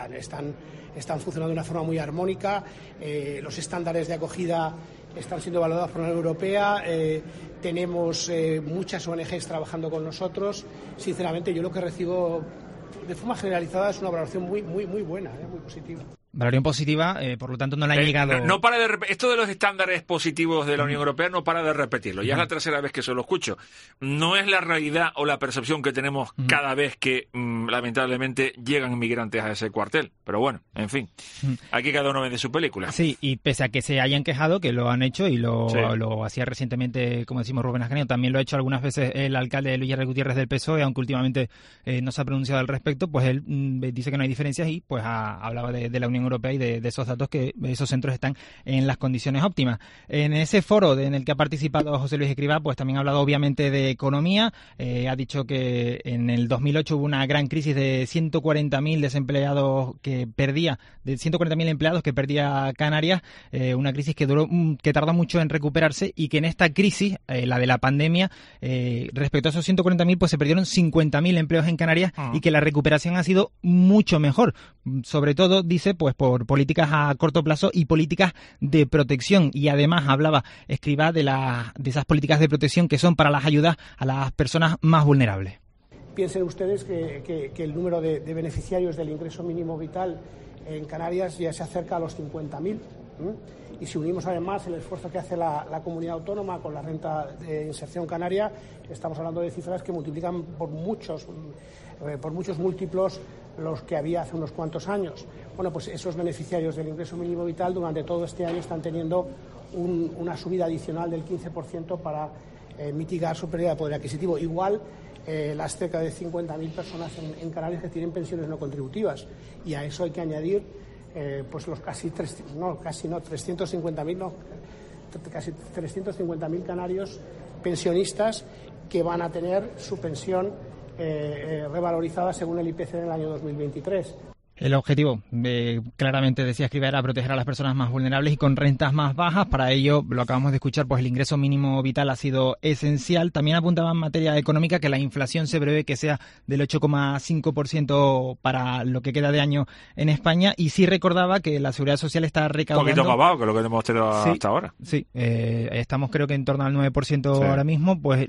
están funcionando de una forma muy armónica, los estándares de acogida están siendo valorados por la Unión Europea, tenemos muchas ONGs trabajando con nosotros. Sinceramente, yo lo que recibo de forma generalizada es una valoración muy buena, muy positiva. Valoración positiva, por lo tanto no le ha llegado... No para esto de los estándares positivos de la Unión Europea no para de repetirlo. Ya es la tercera vez que se lo escucho. No es la realidad o la percepción que tenemos cada vez que, lamentablemente, llegan inmigrantes a ese cuartel. Pero bueno, en fin, aquí cada uno vende su película. Sí, y pese a que se hayan quejado, que lo han hecho y lo hacía recientemente, como decimos, Rubén Ascanio, también lo ha hecho algunas veces el alcalde Luis R. Gutiérrez del PSOE, aunque últimamente no se ha pronunciado al respecto, pues él dice que no hay diferencias y pues hablaba de la Unión Unión Europea y de esos datos que esos centros están en las condiciones óptimas. En ese foro en el que ha participado José Luis Escrivá, pues también ha hablado obviamente de economía. Ha dicho que en el 2008 hubo una gran crisis de 140.000 desempleados de 140.000 empleados que perdía Canarias, una crisis que tardó mucho en recuperarse, y que en esta crisis, la de la pandemia, respecto a esos 140.000, pues se perdieron 50.000 empleos en Canarias y que la recuperación ha sido mucho mejor, sobre todo, dice, pues por políticas a corto plazo y políticas de protección. Y además hablaba Escrivá de esas políticas de protección que son para las ayudas a las personas más vulnerables. Piensen ustedes que el número de beneficiarios del ingreso mínimo vital en Canarias ya se acerca a los 50.000. Y si unimos además el esfuerzo que hace la comunidad autónoma con la renta de inserción canaria, estamos hablando de cifras que multiplican por muchos múltiplos los que había hace unos cuantos años. Bueno, pues esos beneficiarios del ingreso mínimo vital durante todo este año están teniendo una subida adicional del 15% para mitigar su pérdida de poder adquisitivo. Igual las cerca de 50.000 personas en Canarias que tienen pensiones no contributivas, y a eso hay que añadir pues los casi 350.000 canarios pensionistas que van a tener su pensión revalorizada según el IPC en el año 2023. El objetivo, claramente decía Escrivá, era proteger a las personas más vulnerables y con rentas más bajas. Para ello, lo acabamos de escuchar, pues el ingreso mínimo vital ha sido esencial. También apuntaba en materia económica que la inflación se prevé que sea del 8,5% para lo que queda de año en España, y sí recordaba que la Seguridad Social está recaudando... Un poquito más bajo que lo que hemos tenido hasta ahora. Sí, estamos creo que en torno al 9% ahora mismo. Pues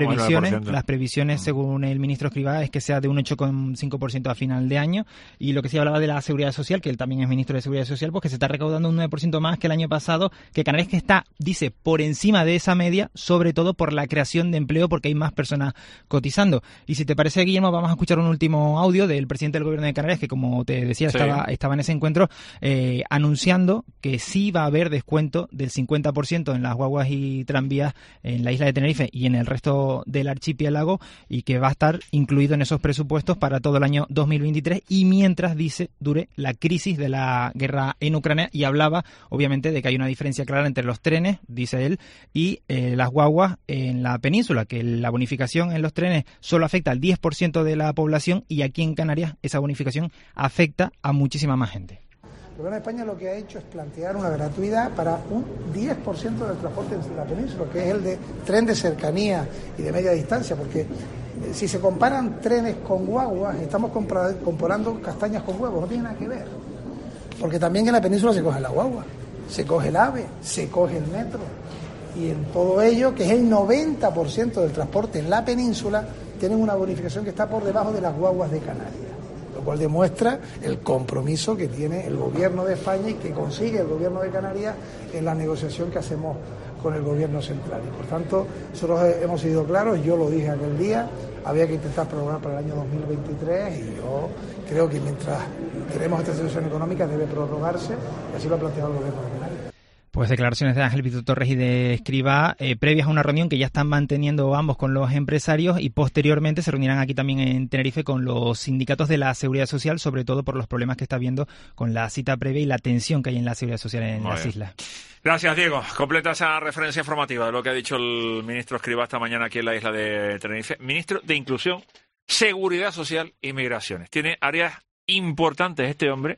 las previsiones según el ministro Escrivá es que sea de un 8,5% a final de año, y lo que sí hablaba de la Seguridad Social, que él también es ministro de Seguridad Social, pues que se está recaudando un 9% más que el año pasado, que Canarias que está, dice, por encima de esa media, sobre todo por la creación de empleo, porque hay más personas cotizando. Y si te parece, Guillermo, vamos a escuchar un último audio del presidente del Gobierno de Canarias, que como te decía, estaba en ese encuentro, anunciando que sí va a haber descuento del 50% en las guaguas y tranvías en la isla de Tenerife y en el resto del archipiélago, y que va a estar incluido en esos presupuestos para todo el año 2023, y mientras dure la crisis de la guerra en Ucrania. Y hablaba obviamente de que hay una diferencia clara entre los trenes, dice él, y las guaguas en la península, que la bonificación en los trenes solo afecta al 10% de la población, y aquí en Canarias esa bonificación afecta a muchísima más gente. El Gobierno de España lo que ha hecho es plantear una gratuidad para un 10% del transporte en la península, que es el de tren de cercanía y de media distancia, porque si se comparan trenes con guaguas, estamos comparando castañas con huevos, no tiene nada que ver. Porque también en la península se coge la guagua, se coge el AVE, se coge el metro. Y en todo ello, que es el 90% del transporte en la península, tienen una bonificación que está por debajo de las guaguas de Canarias. Lo cual demuestra el compromiso que tiene el Gobierno de España y que consigue el Gobierno de Canarias en la negociación que hacemos con el Gobierno central. Y por tanto, nosotros hemos sido claros, yo lo dije aquel día, había que intentar programar para el año 2023, y yo creo que mientras tenemos esta situación económica debe prorrogarse, y así lo ha planteado el Gobierno de Canarias. Pues declaraciones de Ángel Víctor Torres y de Escrivá, previas a una reunión que ya están manteniendo ambos con los empresarios, y posteriormente se reunirán aquí también en Tenerife con los sindicatos de la Seguridad Social, sobre todo por los problemas que está habiendo con la cita previa y la tensión que hay en la Seguridad Social en las islas. Gracias, Diego. Completa esa referencia informativa de lo que ha dicho el ministro Escrivá esta mañana aquí en la isla de Tenerife. Ministro de Inclusión, Seguridad Social y Migraciones. Tiene áreas importantes este hombre,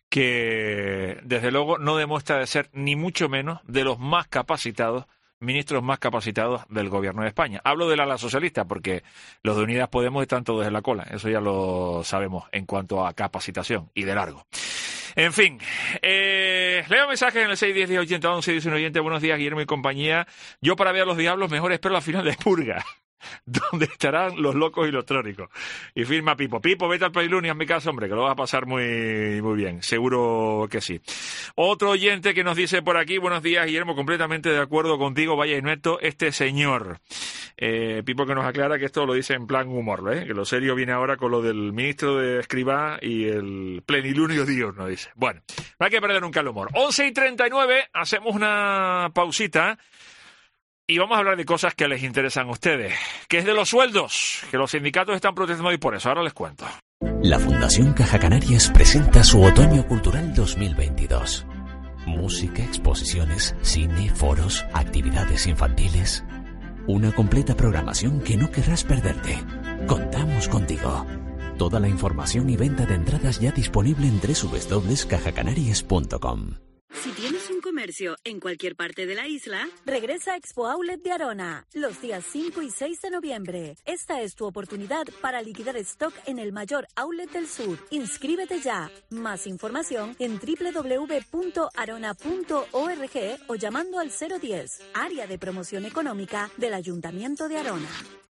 que desde luego no demuestra de ser ni mucho menos de los más capacitados, ministros más capacitados del Gobierno de España. Hablo del ala socialista porque los de Unidas Podemos están todos en la cola, eso ya lo sabemos en cuanto a capacitación, y de largo. En fin, leo mensajes en el 610-1080-11, dice un oyente: buenos días, Guillermo y compañía. Yo para ver a los diablos mejor espero la final de Purga, donde estarán los locos y los trónicos. Y firma Pipo. Pipo, vete al Playlun y hazme caso, hombre, que lo vas a pasar muy, muy bien. Seguro que sí. Otro oyente que nos dice por aquí: buenos días, Guillermo, completamente de acuerdo contigo, vaya inepto este señor. Pipo, que nos aclara que esto lo dice en plan humor, que lo serio viene ahora con lo del ministro de Escrivá y el plenilunio diurno, dice. Bueno, no hay que perder nunca el humor. 11:39, hacemos una pausita. Y vamos a hablar de cosas que les interesan a ustedes, que es de los sueldos, que los sindicatos están protestando y por eso ahora les cuento. La Fundación Caja Canarias presenta su Otoño Cultural 2022. Música, exposiciones, cine, foros, actividades infantiles. Una completa programación que no querrás perderte. Contamos contigo. Toda la información y venta de entradas ya disponible en www.cajacanarias.com. Si tienes un comercio en cualquier parte de la isla, regresa a Expo Outlet de Arona los días 5 y 6 de noviembre. Esta es tu oportunidad para liquidar stock en el mayor outlet del sur. Inscríbete ya. Más información en www.arona.org o llamando al 010, Área de Promoción Económica del Ayuntamiento de Arona.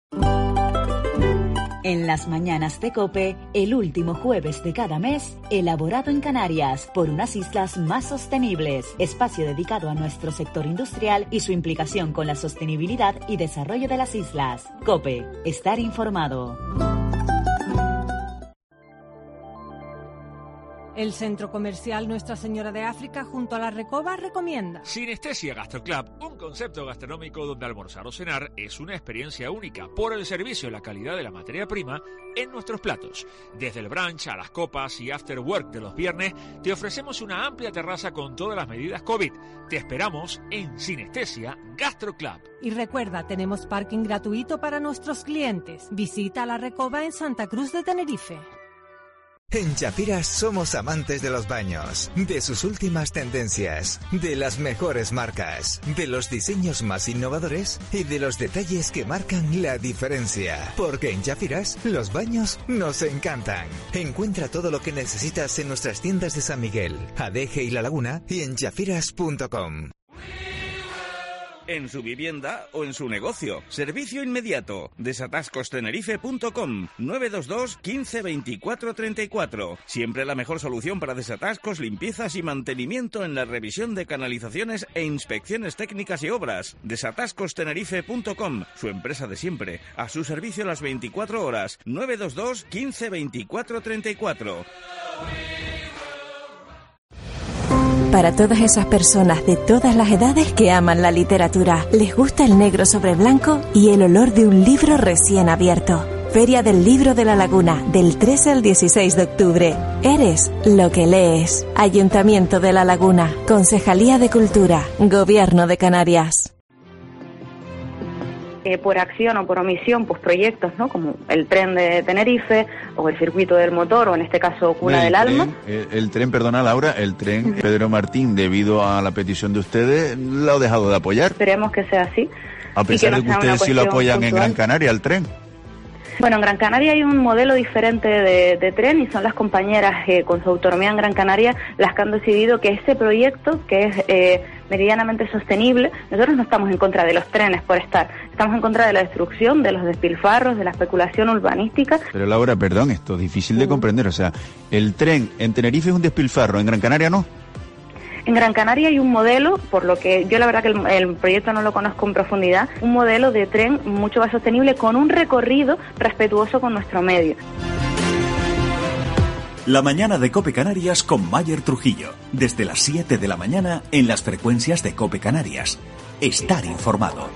En las mañanas de COPE, el último jueves de cada mes, elaborado en Canarias por unas islas más sostenibles. Espacio dedicado a nuestro sector industrial y su implicación con la sostenibilidad y desarrollo de las islas. COPE, estar informado. El Centro Comercial Nuestra Señora de África junto a la Recoba recomienda Sinestesia Gastro Club, un concepto gastronómico donde almorzar o cenar es una experiencia única por el servicio y la calidad de la materia prima en nuestros platos. Desde el brunch a las copas y after work de los viernes, te ofrecemos una amplia terraza con todas las medidas COVID. Te esperamos en Sinestesia Gastro Club. Y recuerda, tenemos parking gratuito para nuestros clientes. Visita la Recoba en Santa Cruz de Tenerife. En Chapiras somos amantes de los baños, de sus últimas tendencias, de las mejores marcas, de los diseños más innovadores y de los detalles que marcan la diferencia. Porque en Chapiras los baños nos encantan. Encuentra todo lo que necesitas en nuestras tiendas de San Miguel, Adeje y La Laguna y en chapiras.com. En su vivienda o en su negocio. Servicio inmediato. Desatascostenerife.com 922 15 24 34. Siempre la mejor solución para desatascos, limpiezas y mantenimiento en la revisión de canalizaciones e inspecciones técnicas y obras. Desatascostenerife.com, su empresa de siempre. A su servicio las 24 horas. 922 15 24 34. Para todas esas personas de todas las edades que aman la literatura, les gusta el negro sobre blanco y el olor de un libro recién abierto. Feria del Libro de La Laguna, del 13 al 16 de octubre. Eres lo que lees. Ayuntamiento de La Laguna, Concejalía de Cultura, Gobierno de Canarias. Por acción o por omisión, pues proyectos, ¿no? Como el tren de Tenerife o el circuito del motor o en este caso Cuna del Alma. El tren, perdona Laura, el tren Pedro Martín, debido a la petición de ustedes, lo ha dejado de apoyar. Esperemos que sea así. A pesar de que ustedes sí lo apoyan en Gran Canaria, el tren. Bueno, en Gran Canaria hay un modelo diferente de tren y son las compañeras con su autonomía en Gran Canaria las que han decidido que ese proyecto, que es meridianamente sostenible, nosotros no estamos en contra de los trenes por estar, estamos en contra de la destrucción, de los despilfarros, de la especulación urbanística. Pero Laura, perdón, esto es difícil de comprender, o sea, el tren en Tenerife es un despilfarro, en Gran Canaria no. En Gran Canaria hay un modelo, por lo que yo la verdad que el proyecto no lo conozco en profundidad, un modelo de tren mucho más sostenible con un recorrido respetuoso con nuestro medio. La mañana de COPE Canarias con Mayer Trujillo, desde las 7 de la mañana en las frecuencias de COPE Canarias. Estar informado.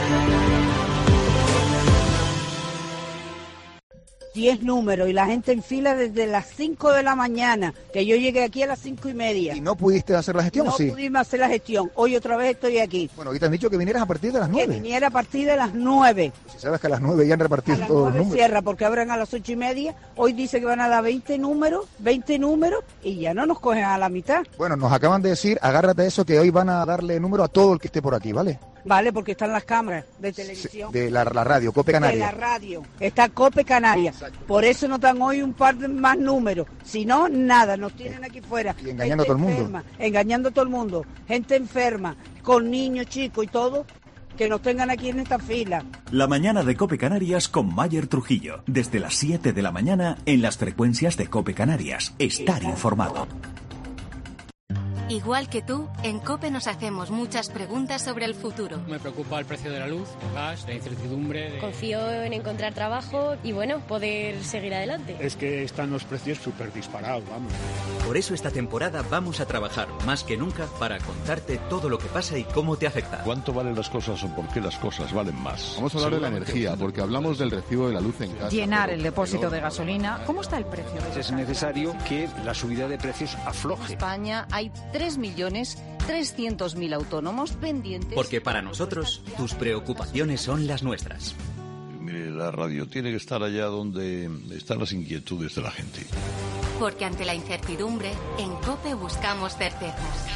10 números y la gente en fila desde las 5 de la mañana, que yo llegué aquí a las 5:30. ¿Y no pudiste hacer la gestión? No sí. pudimos hacer la gestión. Hoy otra vez estoy aquí. Bueno, hoy te han dicho que vinieras a partir de las 9. Que viniera a partir de las 9. Si sabes que a las 9 ya han repartido todos los números. Cierra porque abren a las 8:30. Hoy dice que van a dar 20 números y ya no nos cogen a la mitad. Bueno, nos acaban de decir, agárrate a eso, que hoy van a darle número a todo el que esté por aquí, ¿vale? Vale, porque están las cámaras de televisión. De la radio, COPE Canarias. De la radio. Está COPE Canarias. Exacto. Por eso nos dan hoy un par de más números. Si no, nada, nos tienen aquí fuera. Y engañando a todo el mundo. Engañando a todo el mundo. Gente enferma, con niños chicos y todo, que nos tengan aquí en esta fila. La mañana de COPE Canarias con Mayer Trujillo. Desde las 7 de la mañana en las frecuencias de COPE Canarias. Estar informado. Igual que tú, en COPE nos hacemos muchas preguntas sobre el futuro. Me preocupa el precio de la luz, el gas, la incertidumbre. Confío en encontrar trabajo y, bueno, poder seguir adelante. Es que están los precios súper disparados, vamos. Por eso esta temporada vamos a trabajar más que nunca para contarte todo lo que pasa y cómo te afecta. ¿Cuánto valen las cosas o por qué las cosas valen más? Vamos a hablar de la energía, porque hablamos del recibo de la luz en casa. Llenar el depósito de gasolina. ¿Cómo está el precio? Es necesario que la subida de precios afloje. En España hay 3.300.000 autónomos pendientes. Porque para nosotros, tus preocupaciones son las nuestras. Mire, la radio tiene que estar allá donde están las inquietudes de la gente. Porque ante la incertidumbre, en COPE buscamos certezas.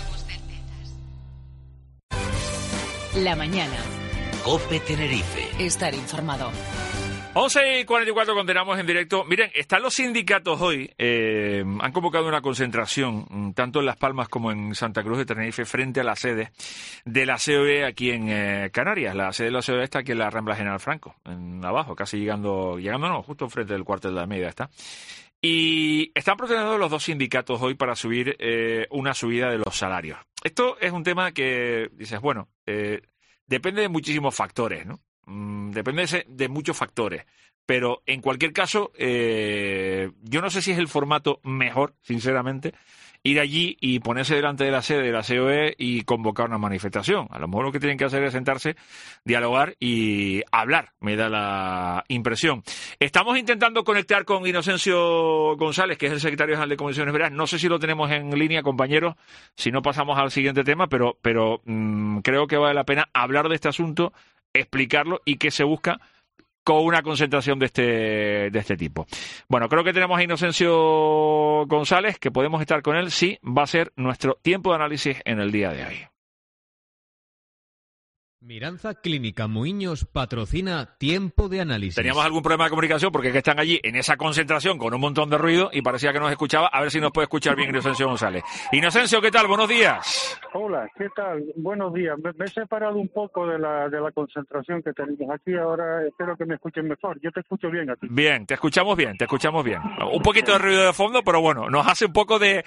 La mañana. COPE Tenerife. Estar informado. 11:44 continuamos en directo. Miren, están los sindicatos hoy, han convocado una concentración, tanto en Las Palmas como en Santa Cruz de Tenerife, frente a la sede de la COE aquí en Canarias. La sede de la COE está aquí en la Rambla General Franco, en abajo, casi llegando no, justo enfrente del cuartel de la Media está. Y están protestando los dos sindicatos hoy para subir una subida de los salarios. Esto es un tema que, dices, bueno, depende de muchísimos factores, ¿no? Depende de muchos factores, pero en cualquier caso yo no sé si es el formato mejor, sinceramente, ir allí y ponerse delante de la sede de la COE y convocar una manifestación. A lo mejor lo que tienen que hacer es sentarse, dialogar y hablar, me da la impresión. Estamos intentando conectar con Inocencio González, que es el secretario general de Comisiones Obreras. No sé si lo tenemos en línea, compañeros, si no pasamos al siguiente tema, pero creo que vale la pena hablar de este asunto, explicarlo y qué se busca con una concentración de este tipo. Bueno, creo que tenemos a Inocencio González, que podemos estar con él. Sí, va a ser nuestro tiempo de análisis en el día de hoy. Miranza Clínica Muiños patrocina Tiempo de Análisis. Teníamos algún problema de comunicación porque es que están allí en esa concentración con un montón de ruido y parecía que nos escuchaba. A ver si nos puede escuchar bien Inocencio González. Inocencio, ¿qué tal? Buenos días. Hola, ¿qué tal? Buenos días. Me he separado un poco de la concentración que tenemos aquí. Ahora espero que me escuchen mejor. Yo te escucho bien a ti. Bien, te escuchamos bien. Un poquito de ruido de fondo, pero bueno, nos hace un poco de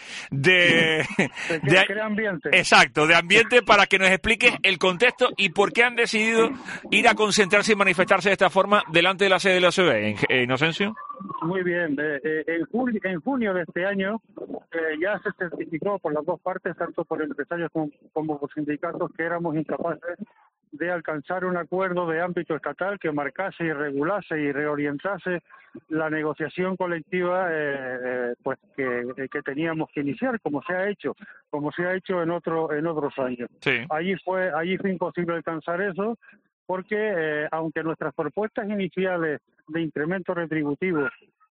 crea ambiente. Exacto, de ambiente para que nos expliques el contexto y por qué han decidido ir a concentrarse y manifestarse de esta forma delante de la sede de la COE, Inocencio. Muy bien. En junio de este año ya se certificó por las dos partes, tanto por empresarios como por sindicatos, que éramos incapaces de alcanzar un acuerdo de ámbito estatal que marcase y regulase y reorientase la negociación colectiva pues que teníamos que iniciar, como se ha hecho en otros años. Sí. Allí fue imposible alcanzar eso porque aunque nuestras propuestas iniciales de incremento retributivo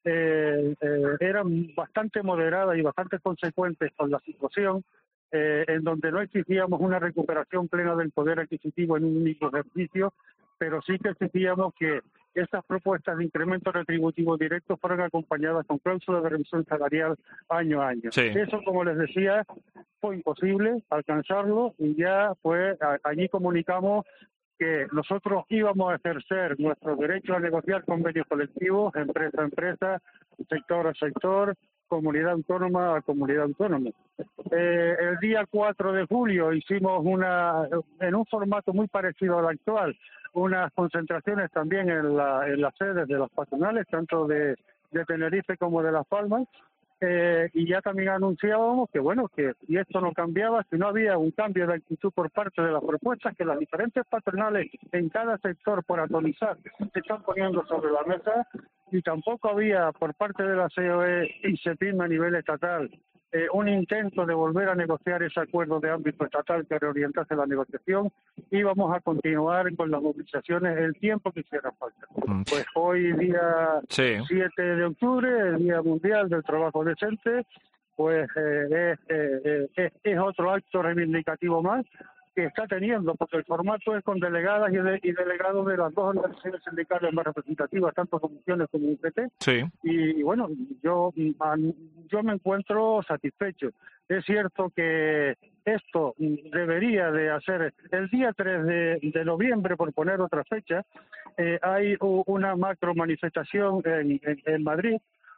eran bastante moderadas y bastante consecuentes con la situación, en donde no exigíamos una recuperación plena del poder adquisitivo en un único ejercicio, pero sí que exigíamos que estas propuestas de incremento retributivo directo fueran acompañadas con cláusulas de revisión salarial año a año. Sí. Eso, como les decía, fue imposible alcanzarlo y ya allí comunicamos que nosotros íbamos a ejercer nuestro derecho a negociar convenios colectivos, empresa a empresa, sector a sector, comunidad autónoma a comunidad autónoma. El día 4 de julio hicimos en un formato muy parecido al actual, unas concentraciones también en las sedes de las patronales, tanto de Tenerife como de Las Palmas, y ya también anunciábamos que si esto no cambiaba, si no había un cambio de actitud por parte de las propuestas que las diferentes patronales en cada sector por atonizar se están poniendo sobre la mesa, y tampoco había por parte de la COE y CEPIM a nivel estatal un intento de volver a negociar ese acuerdo de ámbito estatal que reorientase la negociación, íbamos a continuar con las movilizaciones el tiempo que hiciera falta. Pues hoy día 7 de octubre, el Día Mundial del Trabajo Decente, pues es otro acto reivindicativo más que está teniendo, porque el formato es con delegadas y delegados de las dos organizaciones sindicales más representativas, tanto comisiones como UGT. Sí. Y bueno, yo me encuentro satisfecho. Es cierto que esto debería de hacer el día 3 de noviembre, por poner otra fecha, hay una macro manifestación en Madrid,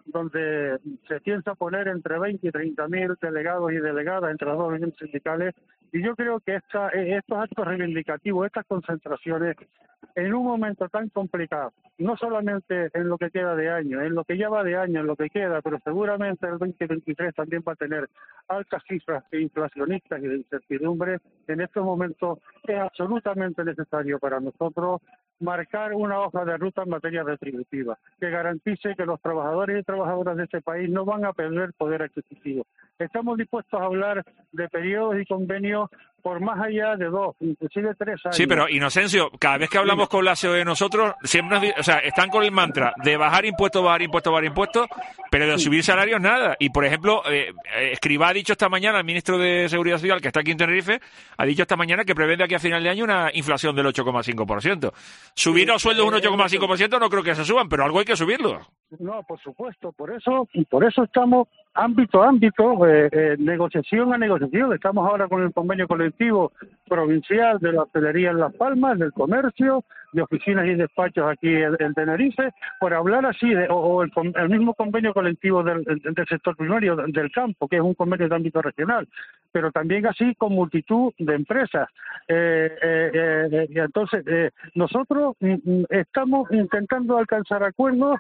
donde se piensa poner entre 20 y 30.000 delegados y delegadas entre las dos organizaciones sindicales. Y yo creo que estos actos reivindicativos, estas concentraciones, en un momento tan complicado, no solamente en lo que queda de año, en lo que ya va de año, en lo que queda, pero seguramente el 2023 también va a tener altas cifras inflacionistas y de incertidumbre, en estos momentos es absolutamente necesario para nosotros marcar una hoja de ruta en materia retributiva, que garantice que los trabajadores y trabajadoras de este país no van a perder poder adquisitivo. Estamos dispuestos a hablar de periodos y convenios por más allá de 2, inclusive 3 años. Sí, pero Inocencio, cada vez que hablamos con la COE nosotros, siempre están con el mantra de bajar impuestos, pero de subir salarios nada. Y, por ejemplo, Escrivá ha dicho esta mañana, el ministro de Seguridad Social, que está aquí en Tenerife, ha dicho esta mañana que prevé de aquí a final de año una inflación del 8,5%. Subir los sueldos un 8,5% no creo que se suban, pero algo hay que subirlo. No, por supuesto, por eso estamos ámbito a ámbito, negociación a negociación. Estamos ahora con el convenio colectivo provincial de la hostelería en Las Palmas, del comercio, de oficinas y despachos aquí en Tenerife, por hablar así, el mismo convenio colectivo del sector primario, del campo, que es un convenio de ámbito regional, pero también así con multitud de empresas. Y entonces, nosotros estamos intentando alcanzar acuerdos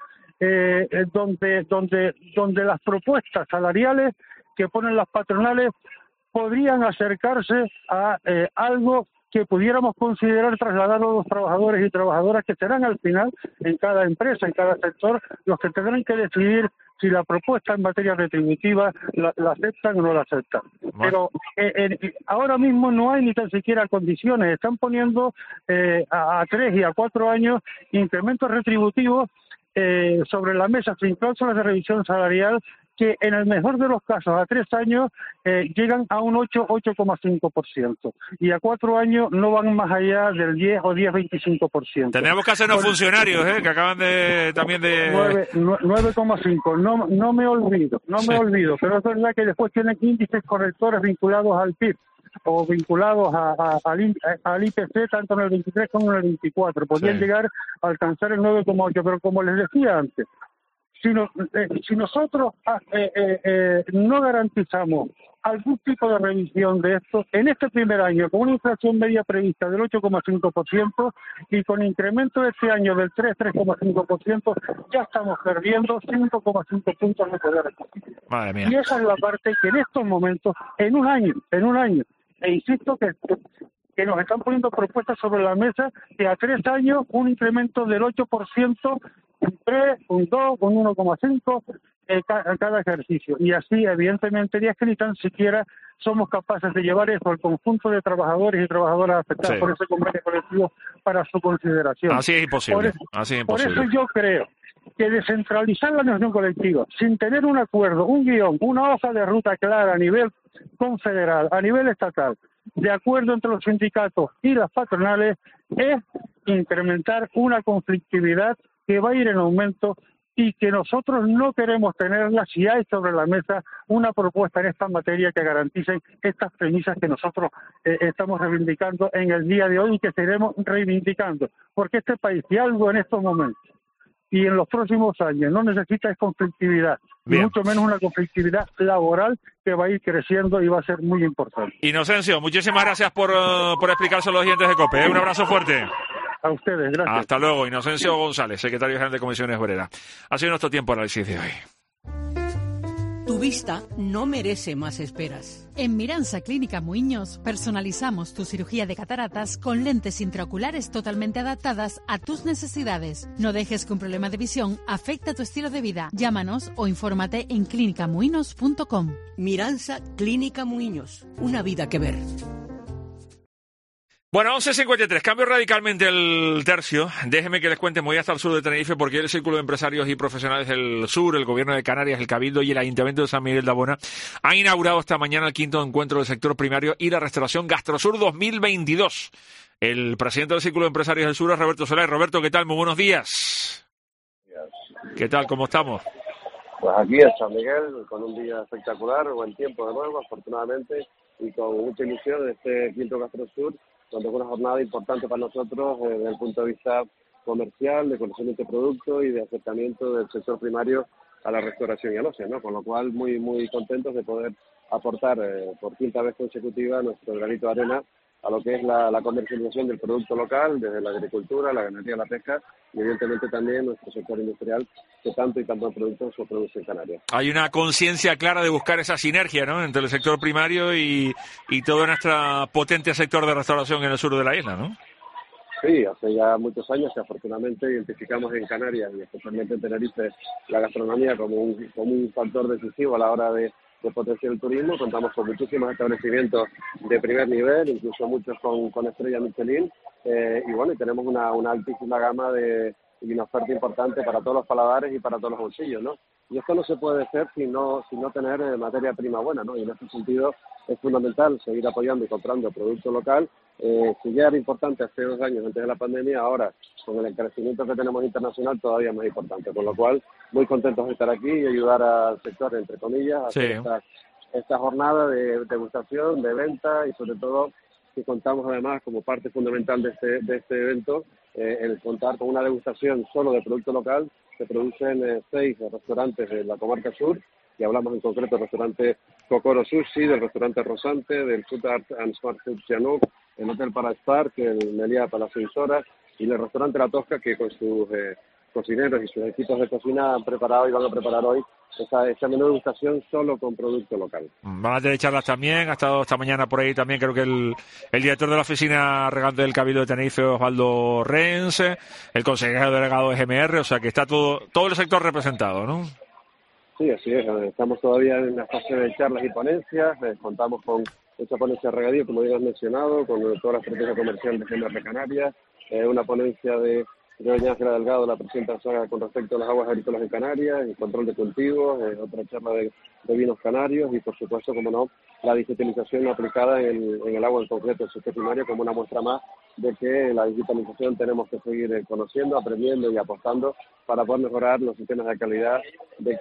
donde las propuestas salariales que ponen las patronales podrían acercarse a algo que pudiéramos considerar trasladar a los trabajadores y trabajadoras, que serán al final, en cada empresa, en cada sector, los que tendrán que decidir si la propuesta en materia retributiva la aceptan o no la aceptan. Pero ahora mismo no hay ni tan siquiera condiciones. Están poniendo a 3 y a 4 años incrementos retributivos sobre la mesa sin cláusulas de revisión salarial, que en el mejor de los casos a 3 años llegan a un 8,5%, y a 4 años no van más allá del 10 o 10,25%. Tendríamos que hacernos funcionarios, que acaban también de 9,5. No me olvido, pero es verdad que después tienen índices correctores vinculados al PIB o vinculados al IPC, tanto en el 23 como en el 24. Podrían llegar a alcanzar el 9,8, pero como les decía antes, si nosotros no garantizamos algún tipo de revisión de esto, en este primer año, con una inflación media prevista del 8,5% y con incremento de este año del 3,5%, ya estamos perdiendo 5,5 puntos de poder adquisitivo. Madre mía. Y esa es la parte que en estos momentos, en un año, e insisto que nos están poniendo propuestas sobre la mesa que a 3 años un incremento del 8%, un 3, un 2, un 1,5 cada ejercicio. Y así, evidentemente, es que ni tan siquiera somos capaces de llevar eso al conjunto de trabajadores y trabajadoras afectadas por ese convenio colectivo para su consideración. Así es imposible. Por eso yo creo que descentralizar la negociación colectiva sin tener un acuerdo, un guión, una hoja de ruta clara a nivel confederal, a nivel estatal, de acuerdo entre los sindicatos y las patronales, es incrementar una conflictividad que va a ir en aumento y que nosotros no queremos tenerla si hay sobre la mesa una propuesta en esta materia que garantice estas premisas que nosotros estamos reivindicando en el día de hoy y que seguiremos reivindicando. Porque este país, si algo en estos momentos y en los próximos años no necesita es conflictividad, y mucho menos una conflictividad laboral que va a ir creciendo y va a ser muy importante. Inocencio, muchísimas gracias por explicárselo a los oyentes de COPE. Un abrazo fuerte. A ustedes, gracias. Hasta luego. Inocencio González, secretario general de Comisiones Obreras. Ha sido nuestro tiempo de análisis de hoy. Tu vista no merece más esperas. En Miransa Clínica Muiños personalizamos tu cirugía de cataratas con lentes intraoculares totalmente adaptadas a tus necesidades. No dejes que un problema de visión afecte tu estilo de vida. Llámanos o infórmate en clinicamuiños.com. Miransa Clínica Muiños. Una vida que ver. Bueno, 11:53, cambio radicalmente el tercio. Déjeme que les cuente, me voy hasta el sur de Tenerife porque el Círculo de Empresarios y Profesionales del Sur, el Gobierno de Canarias, el Cabildo y el Ayuntamiento de San Miguel de Abona han inaugurado esta mañana el 5º encuentro del sector primario y la restauración Gastrosur 2022. El presidente del Círculo de Empresarios del Sur es Roberto Soler. Roberto, ¿qué tal? Muy buenos días. ¿Qué tal? ¿Cómo estamos? Pues aquí en San Miguel, con un día espectacular, buen tiempo de nuevo, afortunadamente, y con mucha ilusión de este 5º Gastrosur, donde es una jornada importante para nosotros desde el punto de vista comercial, de conocimiento de producto y de acercamiento del sector primario a la restauración y al ocio, ¿no? Con lo cual muy muy contentos de poder aportar por quinta vez consecutiva nuestro granito de arena a lo que es la comercialización del producto local, desde la agricultura, la ganadería, la pesca y evidentemente también nuestro sector industrial que tanto y tantos productos se produce en Canarias. Hay una conciencia clara de buscar esa sinergia, ¿no?, entre el sector primario y todo nuestro potente sector de restauración en el sur de la isla, ¿no? Sí, hace ya muchos años que afortunadamente identificamos en Canarias y especialmente en Tenerife la gastronomía como un factor decisivo a la hora de potenciar el turismo. Contamos con muchísimos establecimientos de primer nivel, incluso muchos con estrella Michelin, y bueno, y tenemos una altísima gama y una oferta importante para todos los paladares y para todos los bolsillos, ¿no? Y esto no se puede hacer sin no tener materia prima buena, ¿no? Y en este sentido es fundamental seguir apoyando y comprando producto local. Si ya era importante hace 2 años antes de la pandemia, ahora con el encarecimiento que tenemos internacional todavía más importante, con lo cual muy contentos de estar aquí y ayudar al sector, entre comillas, a hacer esta jornada de degustación, de venta y sobre todo que contamos además como parte fundamental de este evento, el contar con una degustación solo de producto local. Se producen 6 restaurantes de la comarca sur, y hablamos en concreto del restaurante Kokoro Sushi, del restaurante Rosante, del Food Art and Smart Food Sihanouk, el Hotel Paraspark, el Meliá Palacio Horas y el restaurante La Tosca, que con sus cocineros y sus equipos de cocina han preparado y van a preparar hoy esa menú degustación solo con producto local. Van a tener charlas también, ha estado esta mañana por ahí también creo que el director de la oficina regante del Cabildo de Tenerife, Osvaldo Rense, el consejero delegado de GMR, o sea que está todo el sector representado, ¿no? Sí, así es, estamos todavía en la fase de charlas y ponencias, contamos con esa ponencia de regadío, como bien has mencionado, con toda la estrategia comercial de GMR Canarias, una ponencia de doña Ángela Delgado, la presidenta de SAGA, con respecto a las aguas agrícolas en Canarias, el control de cultivos, otra charla de vinos canarios y, por supuesto, como no, la digitalización aplicada en el agua en concreto, el sector primario, como una muestra más de que la digitalización tenemos que seguir conociendo, aprendiendo y apostando para poder mejorar los sistemas de calidad de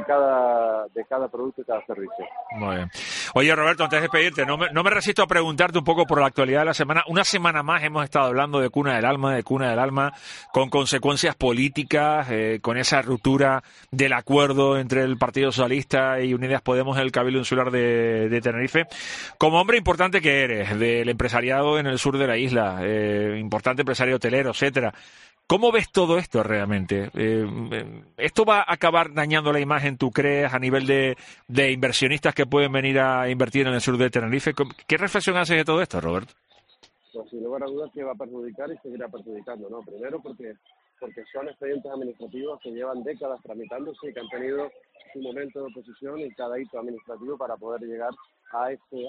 cada producto y cada servicio. Muy bien. Oye, Roberto, antes de despedirte, no me resisto a preguntarte un poco por la actualidad de la semana. Una semana más hemos estado hablando de Cuna del Alma, con consecuencias políticas, con esa ruptura del acuerdo entre el Partido Socialista y Unidas Podemos en el Cabildo Insular de Tenerife. Como hombre importante que eres, del empresariado en el sur de la isla, importante empresario hotelero, etcétera, ¿cómo ves todo esto realmente? ¿Esto va a acabar dañando la imagen, tú crees, a nivel de inversionistas que pueden venir a invertir en el sur de Tenerife? ¿Qué reflexión haces de todo esto, Roberto? Pues sin lugar a dudas que va a perjudicar y seguirá perjudicando, ¿no? Primero porque son expedientes administrativos que llevan décadas tramitándose y que han tenido su momento de oposición en cada hito administrativo para poder llegar a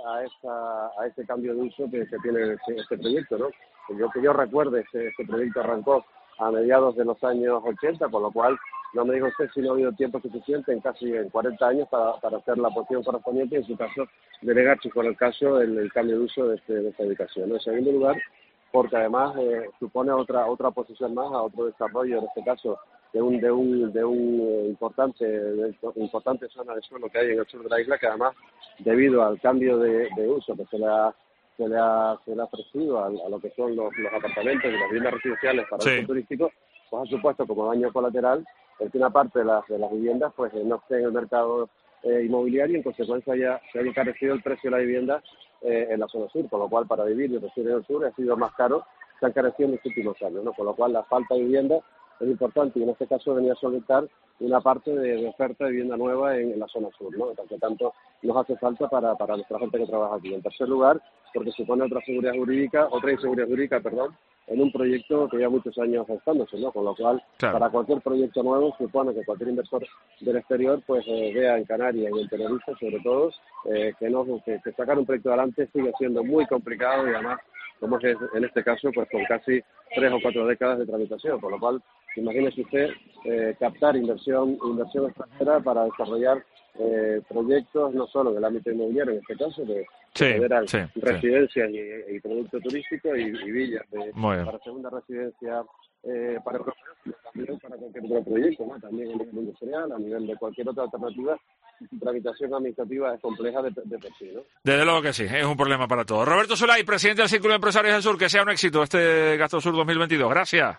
ese cambio de uso que tiene este proyecto, ¿no? Que yo recuerde, este proyecto arrancó a mediados de los años 80, con lo cual no me diga usted si no ha habido tiempo suficiente en 40 años para hacer la posición correspondiente y en su caso delegar, si fuera el caso, el cambio de uso de esta ubicación, ¿no? En segundo lugar, porque además supone otra posición más a otro desarrollo, en este caso de un importante zona de suelo que hay en el sur de la isla, que además debido al cambio de uso que se le ha ofrecido a lo que son los apartamentos y las viviendas residenciales para uso turístico, pues ha supuesto como daño colateral el que una parte de las viviendas pues no esté en el mercado inmobiliario y en consecuencia ya se ha encarecido el precio de la vivienda en la zona sur, con lo cual para vivir y residir en el sur ha sido más caro, se ha encarecido en los últimos años, ¿no? Con lo cual la falta de vivienda es importante y en este caso venía a solventar una parte de oferta de vivienda nueva en la zona sur, ¿no? Que tanto nos hace falta para nuestra gente que trabaja aquí. En tercer lugar, porque supone otra inseguridad jurídica, en un proyecto que lleva muchos años gestándose, ¿no? Con lo cual, para cualquier proyecto nuevo, supone que cualquier inversor del exterior pues vea en Canarias y en Tenerife, sobre todo, que sacar un proyecto adelante sigue siendo muy complicado y además, como es en este caso, pues con casi 3 o 4 décadas de tramitación, con lo cual, imagínese usted captar inversión extranjera para desarrollar proyectos no solo en el ámbito inmobiliario, en este caso, de residencias y producto turístico y villas para segunda residencia para también para cualquier otro proyecto, ¿no? También a nivel industrial, a nivel de cualquier otra alternativa. Su tramitación administrativa es compleja de por sí, ¿no? Desde luego que sí, es un problema para todos. Roberto Solay, presidente del Círculo de Empresarios del Sur, que sea un éxito este Gastro Sur 2022. Gracias.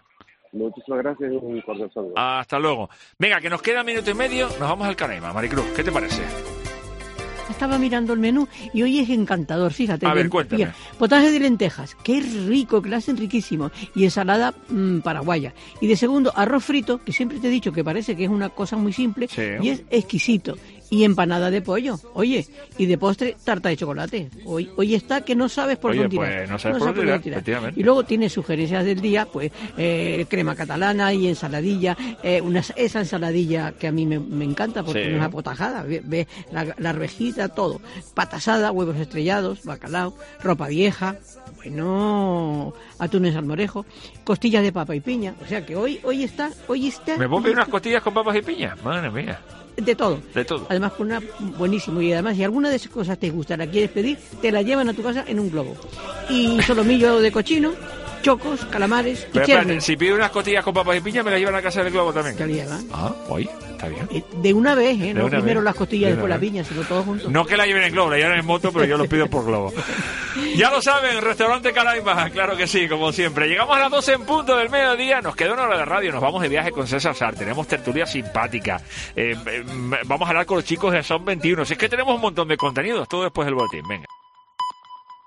Muchísimas gracias y un cordial saludo. Hasta luego. Venga, que nos queda 1 minuto y medio, nos vamos al Canaima. Maricruz, ¿qué te parece? Estaba mirando el menú y hoy es encantador, fíjate. A ver, cuéntame. Mira, potaje de lentejas, qué rico, que lo hacen riquísimo. Y ensalada paraguaya. Y de segundo, arroz frito, que siempre te he dicho que parece que es una cosa muy simple, sí, y es exquisito. Y empanada de pollo, oye, y de postre, tarta de chocolate. Hoy está que no sabes por dónde tirar. Pues no sabes por dónde tirar, efectivamente. Y luego tiene sugerencias del día, pues crema catalana y ensaladilla, esa ensaladilla que a mí me encanta porque Sí. no es apotajada, ve la arvejita, todo. Patasada, huevos estrellados, bacalao, ropa vieja, bueno, atunes al morejo, costillas de papa y piña. O sea que hoy está. ¿Me puedo pedir unas costillas con papas y piña? Madre mía. De todo. De todo. Además, con una buenísimo. Y además, si alguna de esas cosas te gusta, la quieres pedir, te la llevan a tu casa en un globo. Y solomillo de cochino, chocos, calamares Pero y espérate, chernes. si pido unas costillas con papas y piña, me las llevan a casa del globo también. Te la llevan. Ah, oye, está bien. De una vez, De no una primero vez. las costillas, De después una la vez. piña, sino todos juntos. No que la lleven en globo, la lleven en moto, pero yo los pido por globo. Ya lo saben, restaurante Canaima, claro que sí, como siempre. Llegamos a las 12 en punto del mediodía, nos queda una hora de radio, nos vamos de viaje con César Sar, tenemos tertulia simpática, vamos a hablar con los chicos de Son 21, si es que tenemos un montón de contenidos, todo después del boletín, venga.